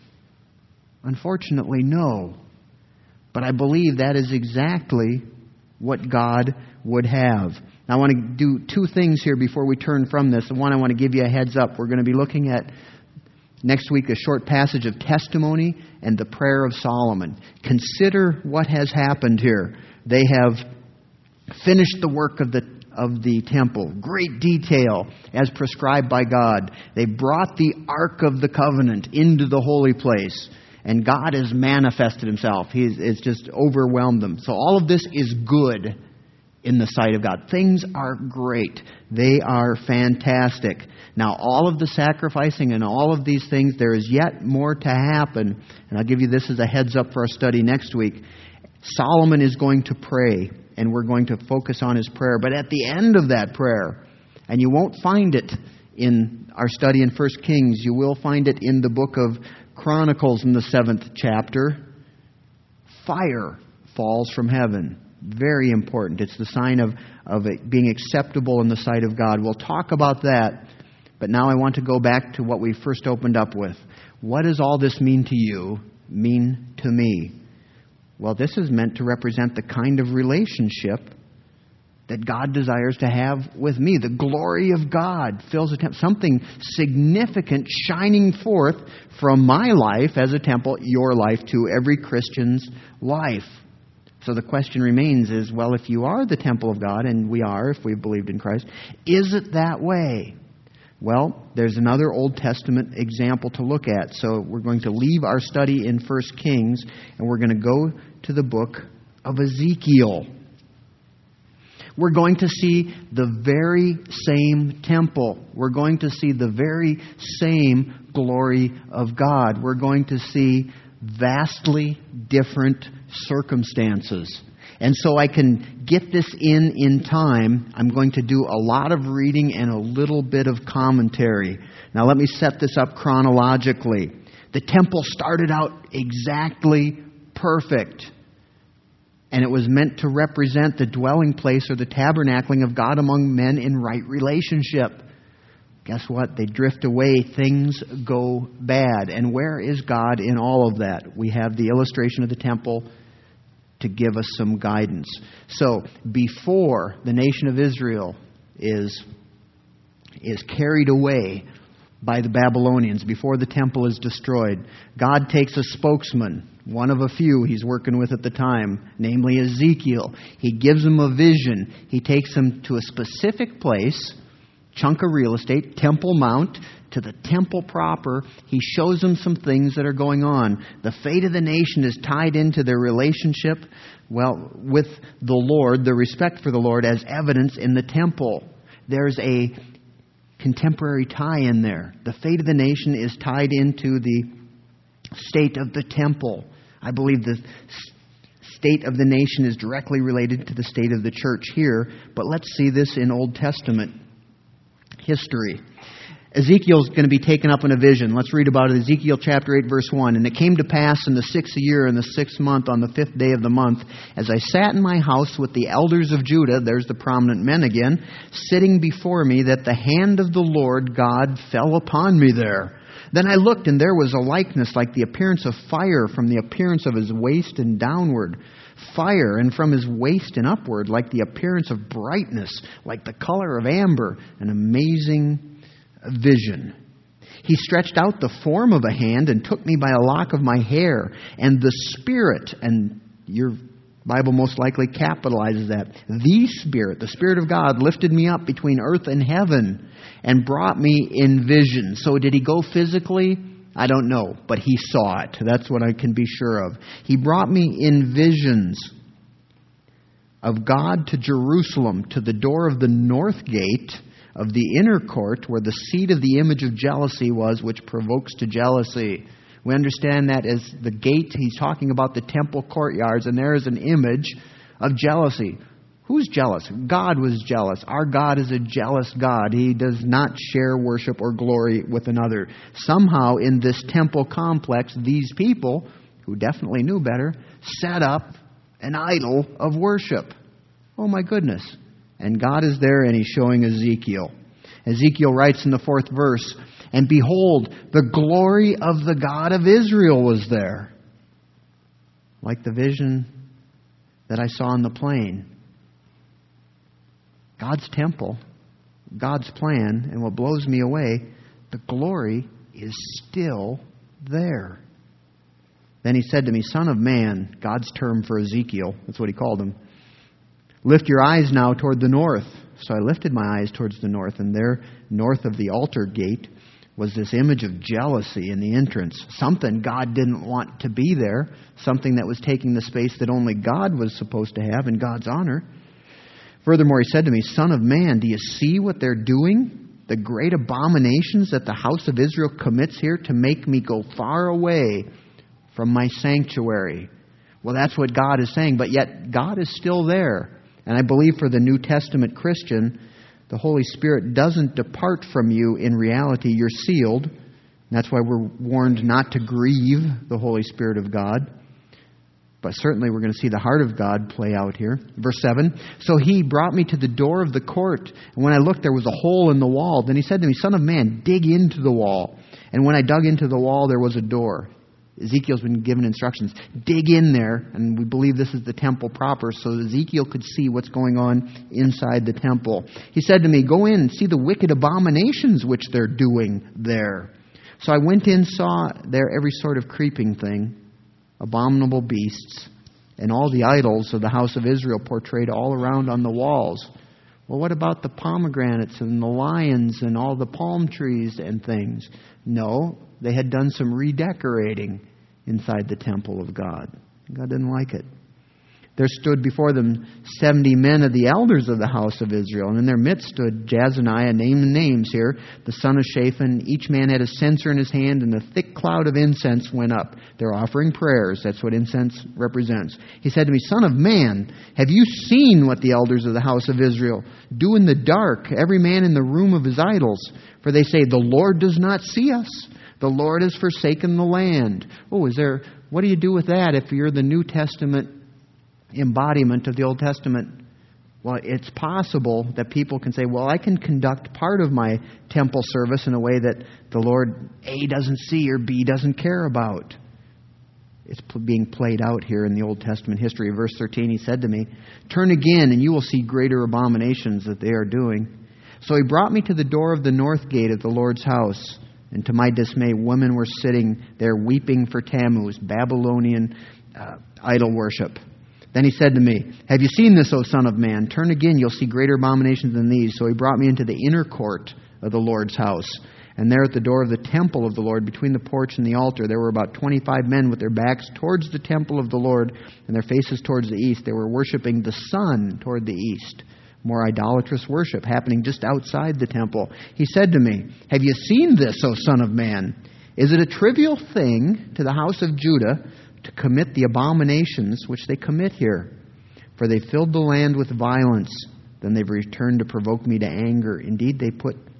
Unfortunately, no. But I believe that is exactly what God would have. Now, I want to do two things here before we turn from this. One, I want to give you a heads up. We're going to be looking at next week a short passage of testimony and the prayer of Solomon. Consider what has happened here. They have finished the work of the temple. Great detail as prescribed by God. They brought the Ark of the Covenant into the holy place. And God has manifested Himself. It's just overwhelmed them. So all of this is good in the sight of God. Things are great. They are fantastic. Now, all of the sacrificing and all of these things, there is yet more to happen. And I'll give you this as a heads up for our study next week. Solomon is going to pray, and we're going to focus on his prayer. But at the end of that prayer, and you won't find it in our study in 1 Kings, you will find it in the book of Chronicles in the 7th chapter. Fire falls from heaven. Very important. It's the sign of it being acceptable in the sight of God. We'll talk about that. But now I want to go back to what we first opened up with. What does all this mean to you, mean to me? Well, this is meant to represent the kind of relationship that God desires to have with me. The glory of God fills the temple. Something significant shining forth from my life as a temple, your life too, every Christian's life. So the question remains is, well, if you are the temple of God, and we are if we've believed in Christ, is it that way? Well, there's another Old Testament example to look at. So we're going to leave our study in 1 Kings, and we're going to go to the book of Ezekiel. We're going to see the very same temple. We're going to see the very same glory of God. We're going to see vastly different circumstances. And so I can get this in time. I'm going to do a lot of reading and a little bit of commentary. Now let me set this up chronologically. The temple started out exactly perfect. And it was meant to represent the dwelling place or the tabernacling of God among men in right relationship. Guess what? They drift away. Things go bad. And where is God in all of that? We have the illustration of the temple to give us some guidance. So, before the nation of Israel is carried away by the Babylonians, before the temple is destroyed, God takes a spokesman, one of a few He's working with at the time, namely Ezekiel. He gives him a vision. He takes him to a specific place, chunk of real estate, Temple Mount, to the temple proper. He shows them some things that are going on. The fate of the nation is tied into their relationship, well, with the Lord, the respect for the Lord as evidence in the temple. There's a contemporary tie in there. The fate of the nation is tied into the state of the temple. I believe the state of the nation is directly related to the state of the church here, but let's see this in Old Testament history. Ezekiel's going to be taken up in a vision. Let's read about it. Ezekiel chapter 8, verse 1. And it came to pass in the 6th year, in the 6th month, on the 5th day of the month, as I sat in my house with the elders of Judah, there's the prominent men again, sitting before me, that the hand of the Lord God fell upon me there. Then I looked, and there was a likeness like the appearance of fire from the appearance of his waist and downward. Fire, and from his waist and upward, like the appearance of brightness, like the color of amber, an amazing vision. He stretched out the form of a hand and took me by a lock of my hair, and the Spirit, and your Bible most likely capitalizes that, the Spirit of God lifted me up between earth and heaven and brought me in vision. So did he go physically? I don't know, but he saw it. That's what I can be sure of. He brought me in visions of God to Jerusalem, to the door of the north gate of the inner court, where the seat of the image of jealousy was, which provokes to jealousy. We understand that as the gate. He's talking about the temple courtyards, and there is an image of jealousy. Who's jealous? God was jealous. Our God is a jealous God. He does not share worship or glory with another. Somehow in this temple complex, these people, who definitely knew better, set up an idol of worship. Oh my goodness. And God is there, and he's showing Ezekiel. Ezekiel writes in the 4th verse, and behold, the glory of the God of Israel was there. Like the vision that I saw on the plain. God's temple, God's plan, and what blows me away, the glory is still there. Then he said to me, Son of man, God's term for Ezekiel, that's what he called him, lift your eyes now toward the north. So I lifted my eyes towards the north, and there, north of the altar gate, was this image of jealousy in the entrance. Something God didn't want to be there. Something that was taking the space that only God was supposed to have in God's honor. Furthermore, he said to me, Son of man, do you see what they're doing? The great abominations that the house of Israel commits here to make me go far away from my sanctuary. Well, that's what God is saying, but yet God is still there. And I believe for the New Testament Christian, the Holy Spirit doesn't depart from you in reality. You're sealed. And that's why we're warned not to grieve the Holy Spirit of God. But certainly we're going to see the heart of God play out here. Verse 7, so he brought me to the door of the court. And when I looked, there was a hole in the wall. Then he said to me, Son of man, dig into the wall. And when I dug into the wall, there was a door. Ezekiel's been given instructions. Dig in there, and we believe this is the temple proper, so Ezekiel could see what's going on inside the temple. He said to me, go in and see the wicked abominations which they're doing there. So I went in, saw there every sort of creeping thing, abominable beasts, and all the idols of the house of Israel portrayed all around on the walls. Well, what about the pomegranates and the lions and all the palm trees and things? No, they had done some redecorating inside the temple of God. God didn't like it. There stood before them 70 men of the elders of the house of Israel, and in their midst stood Jazaniah, name the names here, the son of Shaphan. Each man had a censer in his hand, and a thick cloud of incense went up. They're offering prayers. That's what incense represents. He said to me, Son of man, have you seen what the elders of the house of Israel do in the dark, every man in the room of his idols? For they say, the Lord does not see us. The Lord has forsaken the land. Oh, what do you do with that if you're the New Testament embodiment of the Old Testament? Well, it's possible that people can say, well, I can conduct part of my temple service in a way that the Lord, A, doesn't see or B, doesn't care about. It's being played out here in the Old Testament history. Verse 13, he said to me, turn again and you will see greater abominations that they are doing. So he brought me to the door of the north gate of the Lord's house. And to my dismay, women were sitting there weeping for Tammuz, Babylonian idol worship. Then he said to me, have you seen this, O son of man? Turn again, you'll see greater abominations than these. So he brought me into the inner court of the Lord's house. And there at the door of the temple of the Lord, between the porch and the altar, there were about 25 men with their backs towards the temple of the Lord and their faces towards the east. They were worshiping the sun toward the east. More idolatrous worship happening just outside the temple. He said to me, have you seen this, O son of man? Is it a trivial thing to the house of Judah to commit the abominations which they commit here? For they filled the land with violence. Then they've returned to provoke me to anger. Indeed, they put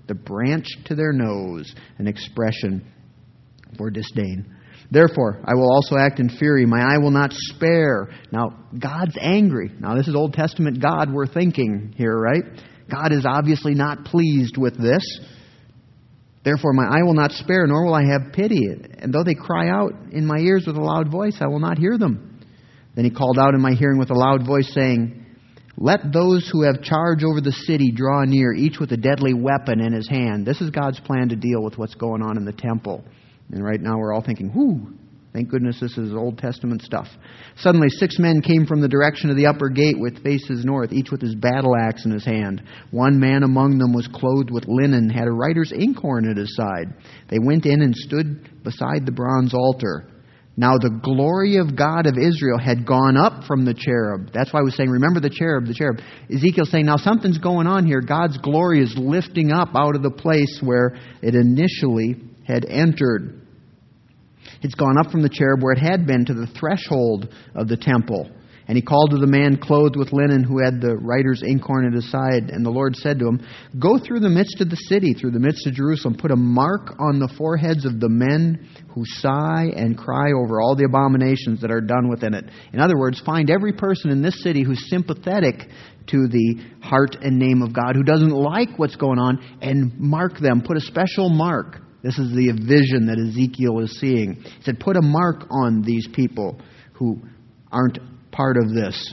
the branch to their nose, an expression for disdain. Therefore, I will also act in fury. My eye will not spare. Now, God's angry. Now, this is Old Testament God we're thinking here, right? God is obviously not pleased with this. Therefore, my eye will not spare, nor will I have pity. And though they cry out in my ears with a loud voice, I will not hear them. Then he called out in my hearing with a loud voice, saying, let those who have charge over the city draw near, each with a deadly weapon in his hand. This is God's plan to deal with what's going on in the temple. And right now we're all thinking, whoo, thank goodness this is Old Testament stuff. Suddenly 6 men came from the direction of the upper gate with faces north, each with his battle axe in his hand. One man among them was clothed with linen, had a writer's inkhorn at his side. They went in and stood beside the bronze altar. Now the glory of God of Israel had gone up from the cherub. That's why I was saying, remember the cherub. Ezekiel's saying, now something's going on here. God's glory is lifting up out of the place where it initially had entered. It's gone up from the cherub where it had been to the threshold of the temple. And he called to the man clothed with linen who had the writer's inkhorn at his side. And the Lord said to him, go through the midst of the city, through the midst of Jerusalem. Put a mark on the foreheads of the men who sigh and cry over all the abominations that are done within it. In other words, find every person in this city who's sympathetic to the heart and name of God, who doesn't like what's going on, and mark them. Put a special mark. This is the vision that Ezekiel is seeing. He said, put a mark on these people who aren't part of this.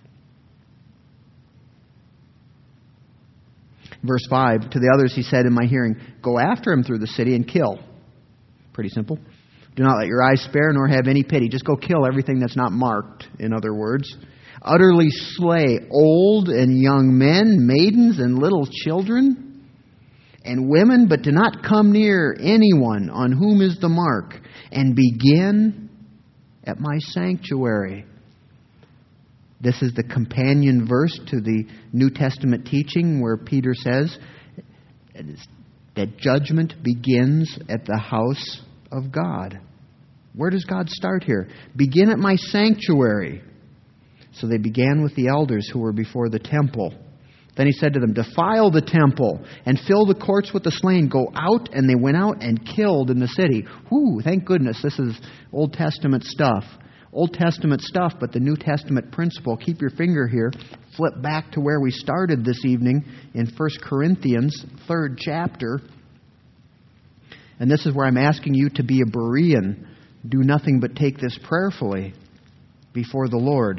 Verse 5, to the others he said in my hearing, go after him through the city and kill. Pretty simple. Do not let your eyes spare nor have any pity. Just go kill everything that's not marked, in other words. Utterly slay old and young men, maidens and little children, and women, but do not come near anyone on whom is the mark, and begin at my sanctuary. This is the companion verse to the New Testament teaching where Peter says that judgment begins at the house of God. Where does God start here? Begin at my sanctuary. So they began with the elders who were before the temple. Then he said to them, defile the temple and fill the courts with the slain. Go out. And they went out and killed in the city. Whew, thank goodness this is Old Testament stuff. Old Testament stuff, but the New Testament principle. Keep your finger here. Flip back to where we started this evening in 1 Corinthians, 3rd chapter. And this is where I'm asking you to be a Berean. Do nothing but take this prayerfully before the Lord.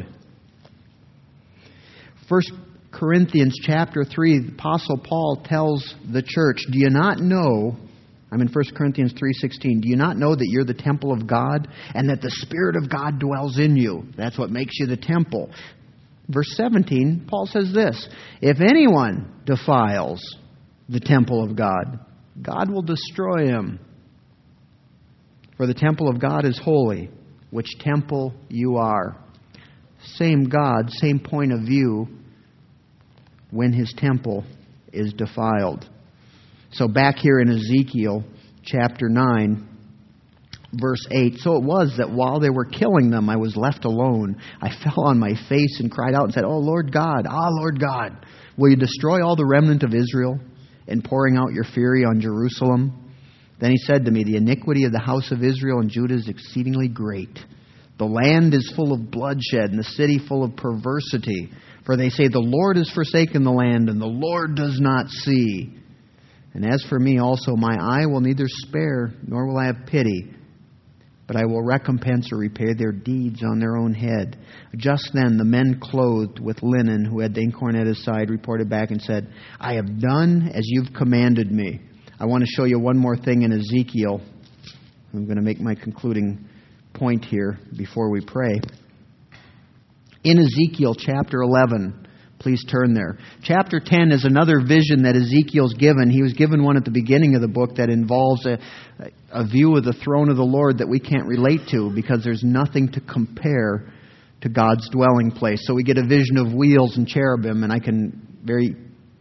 1 Corinthians chapter 3, the Apostle Paul tells the church, do you not know, I'm in 1 Corinthians 3:16, do you not know that you're the temple of God and that the Spirit of God dwells in you? That's what makes you the temple. Verse 17, Paul says this, if anyone defiles the temple of God, God will destroy him. For the temple of God is holy, which temple you are. Same God, same point of view when his temple is defiled. So back here in Ezekiel chapter 9, verse 8, so it was that while they were killing them, I was left alone. I fell on my face and cried out and said, oh Lord God, Lord God, will you destroy all the remnant of Israel in pouring out your fury on Jerusalem? Then he said to me, the iniquity of the house of Israel and Judah is exceedingly great. The land is full of bloodshed and the city full of perversity. For they say, the Lord has forsaken the land, and the Lord does not see. And as for me also, my eye will neither spare, nor will I have pity, but I will recompense or repay their deeds on their own head. Just then the men clothed with linen, who had the inkhorn at his side, reported back and said, I have done as you've commanded me. I want to show you one more thing in Ezekiel. I'm going to make my concluding point here before we pray. In Ezekiel chapter 11, please turn there. Chapter 10 is another vision that Ezekiel's given. He was given one at the beginning of the book that involves a view of the throne of the Lord that we can't relate to because there's nothing to compare to God's dwelling place. So we get a vision of wheels and cherubim, and I can very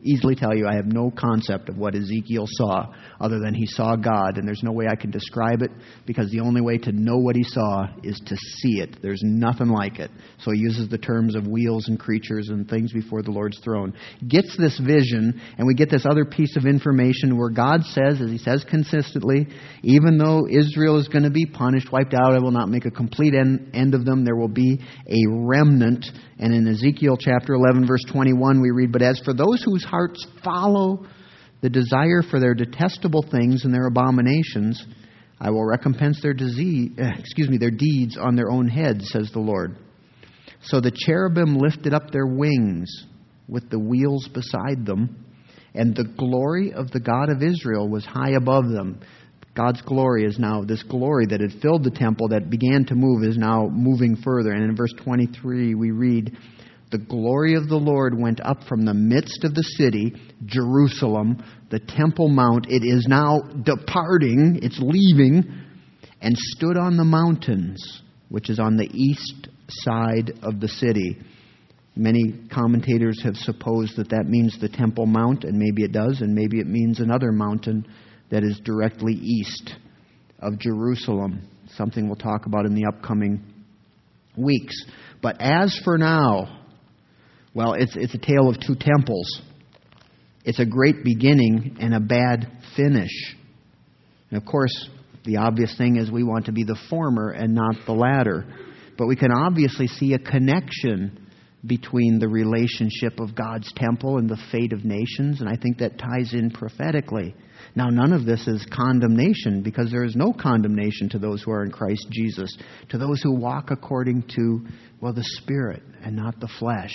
easily tell you I have no concept of what Ezekiel saw other than he saw God, and there's no way I can describe it because the only way to know what he saw is to see it. There's nothing like it. So he uses the terms of wheels and creatures and things before the Lord's throne. Gets this vision, and we get this other piece of information where God says, as he says consistently, even though Israel is going to be punished, wiped out, I will not make a complete end of them. There will be a remnant. And in Ezekiel chapter 11, verse 21, we read, "But as for those whose hearts follow the desire for their detestable things and their abominations, I will recompense their deeds on their own heads, says the Lord. So the cherubim lifted up their wings with the wheels beside them, and the glory of the God of Israel was high above them." God's glory is now, this glory that had filled the temple that began to move is now moving further. And in verse 23 we read, "The glory of the Lord went up from the midst of the city, Jerusalem, the Temple Mount. It is now departing, it's leaving, and stood on the mountains, which is on the east side of the city." Many commentators have supposed that that means the Temple Mount, and maybe it does, and maybe it means another mountain that is directly east of Jerusalem. Something we'll talk about in the upcoming weeks. But as for now, well, it's a tale of two temples. It's a great beginning and a bad finish. And of course, the obvious thing is we want to be the former and not the latter. But we can obviously see a connection between the relationship of God's temple and the fate of nations, and I think that ties in prophetically. Now, none of this is condemnation, because there is no condemnation to those who are in Christ Jesus, to those who walk according to, well, the Spirit and not the flesh.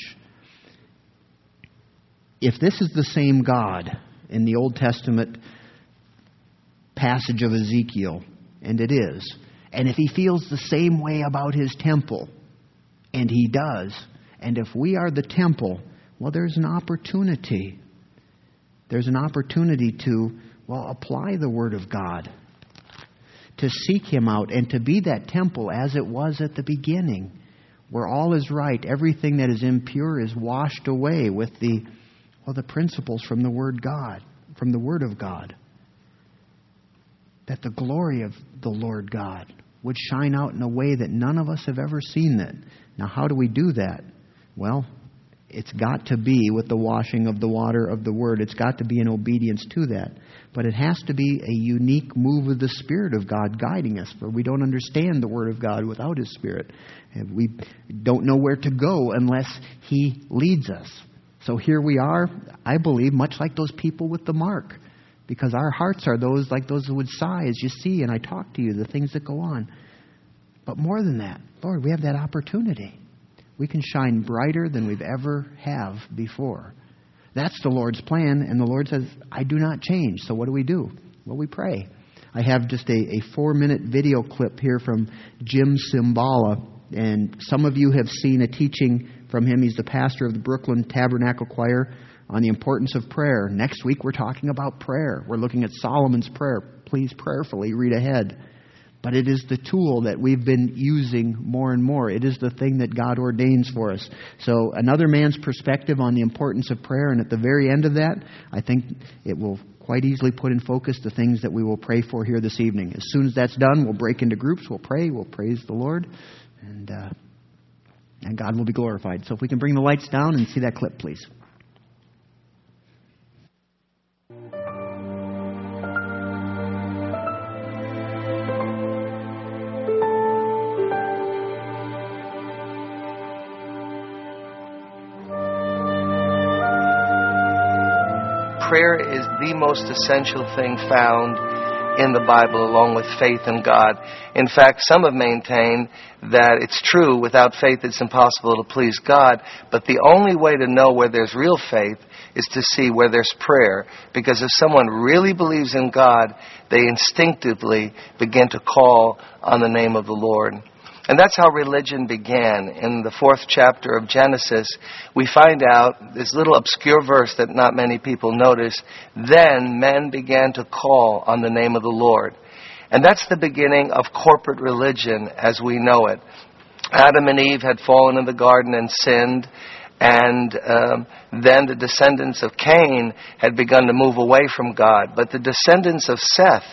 If this is the same God in the Old Testament passage of Ezekiel, and it is, and if he feels the same way about his temple, and he does, and if we are the temple, well, there's an opportunity. There's an opportunity to, well, apply the Word of God, to seek Him out, and to be that temple as it was at the beginning, where all is right, everything that is impure is washed away with the principles from the Word of God. That the glory of the Lord God would shine out in a way that none of us have ever seen it. Now, how do we do that? Well, it's got to be with the washing of the water of the Word. It's got to be in obedience to that. But it has to be a unique move of the Spirit of God guiding us, for we don't understand the Word of God without His Spirit. And we don't know where to go unless He leads us. So here we are, I believe, much like those people with the mark, because our hearts are those like those who would sigh as you see and I talk to you, the things that go on. But more than that, Lord, we have that opportunity. We can shine brighter than we've ever have before. That's the Lord's plan, and the Lord says, I do not change. So what do? Well, we pray. I have just a 4-minute video clip here from Jim Cymbala, and some of you have seen a teaching from him. He's the pastor of the Brooklyn Tabernacle Choir on the importance of prayer. Next week we're talking about prayer. We're looking at Solomon's prayer. Please prayerfully read ahead. But it is the tool that we've been using more and more. It is the thing that God ordains for us. So another man's perspective on the importance of prayer. And at the very end of that, I think it will quite easily put in focus the things that we will pray for here this evening. As soon as that's done, we'll break into groups. We'll pray. We'll praise the Lord. And God will be glorified. So if we can bring the lights down and see that clip, please. Prayer is the most essential thing found in the Bible, along with faith in God. In fact, some have maintained that it's true, without faith it's impossible to please God, but the only way to know where there's real faith is to see where there's prayer. Because if someone really believes in God, they instinctively begin to call on the name of the Lord. And that's how religion began. In the 4th chapter of Genesis, we find out this little obscure verse that not many people notice. Then men began to call on the name of the Lord. And that's the beginning of corporate religion as we know it. Adam and Eve had fallen in the garden and sinned. And then the descendants of Cain had begun to move away from God. But the descendants of Seth,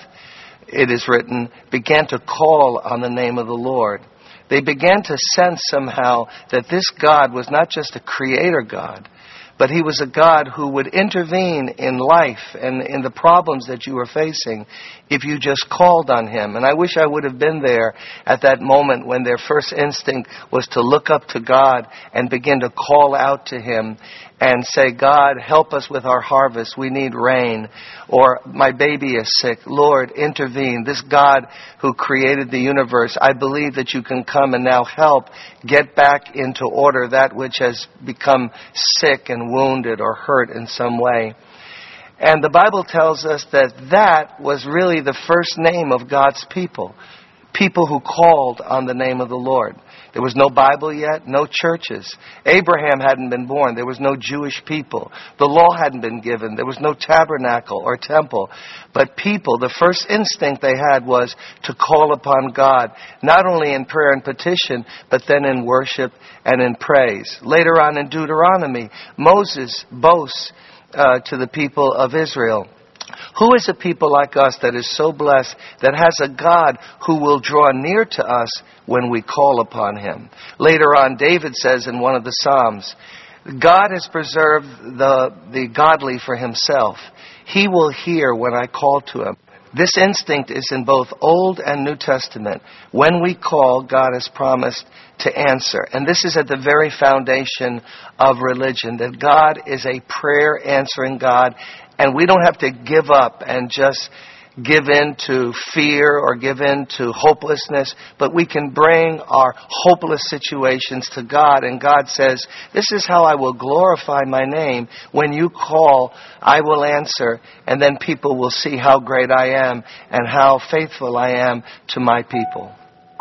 it is written, began to call on the name of the Lord. They began to sense somehow that this God was not just a creator God, but he was a God who would intervene in life and in the problems that you were facing if you just called on him. And I wish I would have been there at that moment when their first instinct was to look up to God and begin to call out to him and say, God, help us with our harvest. We need rain. Or my baby is sick. Lord, intervene. This God who created the universe, I believe that you can come and now help get back into order that which has become sick and wounded or hurt in some way. And the Bible tells us that that was really the first name of God's people. People who called on the name of the Lord. There was no Bible yet, no churches. Abraham hadn't been born. There was no Jewish people. The law hadn't been given. There was no tabernacle or temple. But people, the first instinct they had was to call upon God, not only in prayer and petition, but then in worship and in praise. Later on in Deuteronomy, Moses boasts to the people of Israel, who is a people like us that is so blessed, that has a God who will draw near to us when we call upon him? Later on, David says in one of the Psalms, God has preserved the godly for himself. He will hear when I call to him. This instinct is in both Old and New Testament. When we call, God has promised to answer. And this is at the very foundation of religion, that God is a prayer-answering God, and we don't have to give up and just give in to fear or give in to hopelessness, but we can bring our hopeless situations to God. And God says, this is how I will glorify my name. When you call, I will answer, and then people will see how great I am and how faithful I am to my people.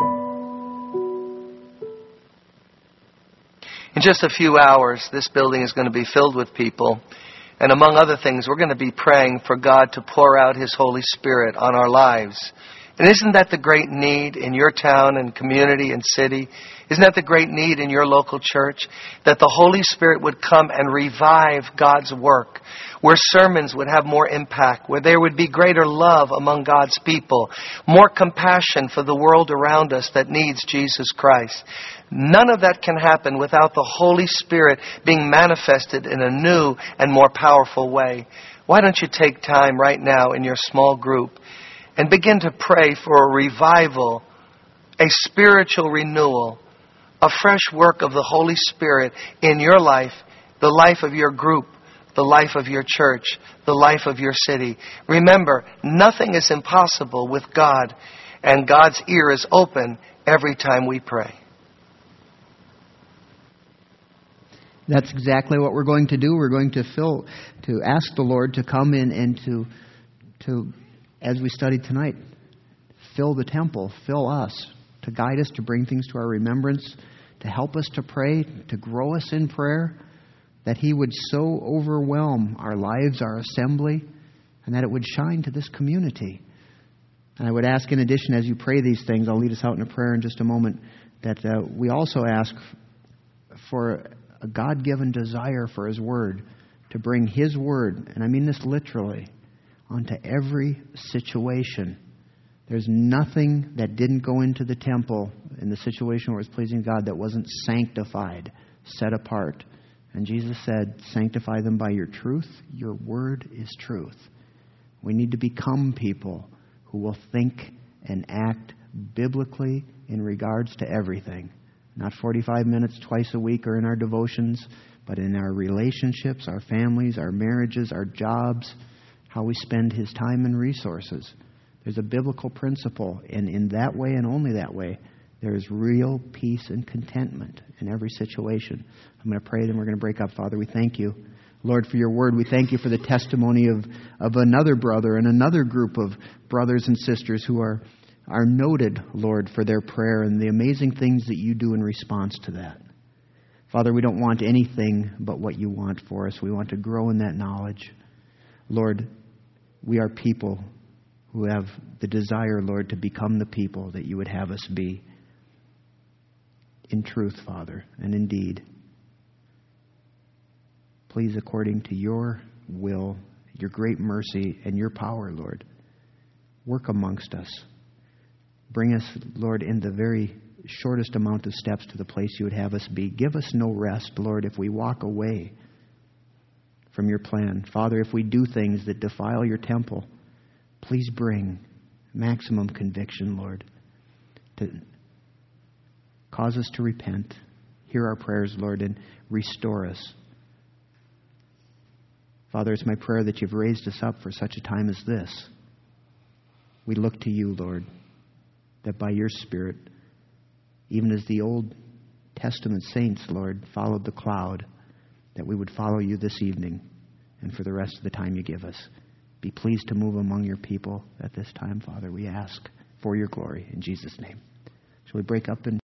In just a few hours, this building is going to be filled with people. And among other things, we're going to be praying for God to pour out his Holy Spirit on our lives. And isn't that the great need in your town and community and city? Isn't that the great need in your local church? That the Holy Spirit would come and revive God's work, where sermons would have more impact, where there would be greater love among God's people, more compassion for the world around us that needs Jesus Christ. None of that can happen without the Holy Spirit being manifested in a new and more powerful way. Why don't you take time right now in your small group and begin to pray for a revival, a spiritual renewal, a fresh work of the Holy Spirit in your life, the life of your group, the life of your church, the life of your city. Remember, nothing is impossible with God, and God's ear is open every time we pray. That's exactly what we're going to do. We're going to ask the Lord to come in and to, as we studied tonight, fill the temple, fill us, to guide us, to bring things to our remembrance, to help us to pray, to grow us in prayer, that he would so overwhelm our lives, our assembly, and that it would shine to this community. And I would ask, in addition, as you pray these things, I'll lead us out in a prayer in just a moment, that we also ask for a God-given desire for his word, to bring his word, and I mean this literally, onto every situation. There's nothing that didn't go into the temple in the situation where it was pleasing God that wasn't sanctified, set apart. And Jesus said, sanctify them by your truth. Your word is truth. We need to become people who will think and act biblically in regards to everything. Not 45 minutes twice a week or in our devotions, but in our relationships, our families, our marriages, our jobs, how we spend his time and resources. There's a biblical principle, and in that way and only that way, there is real peace and contentment in every situation. I'm going to pray, then we're going to break up. Father, we thank you, Lord, for your word. We thank you for the testimony of another brother and another group of brothers and sisters who are noted, Lord, for their prayer and the amazing things that you do in response to that. Father, we don't want anything but what you want for us. We want to grow in that knowledge. Lord, we are people who have the desire, Lord, to become the people that you would have us be. In truth, Father, and in deed. Please, according to your will, your great mercy, and your power, Lord, work amongst us. Bring us, Lord, in the very shortest amount of steps to the place you would have us be. Give us no rest, Lord, if we walk away from your plan. Father, if we do things that defile your temple, please bring maximum conviction, Lord, to cause us to repent. Hear our prayers, Lord, and restore us. Father, it's my prayer that you've raised us up for such a time as this. We look to you, Lord, that by your Spirit, even as the Old Testament saints, Lord, followed the cloud, that we would follow you this evening and for the rest of the time you give us. Be pleased to move among your people at this time, Father, we ask, for your glory. In Jesus' name. Shall we break up and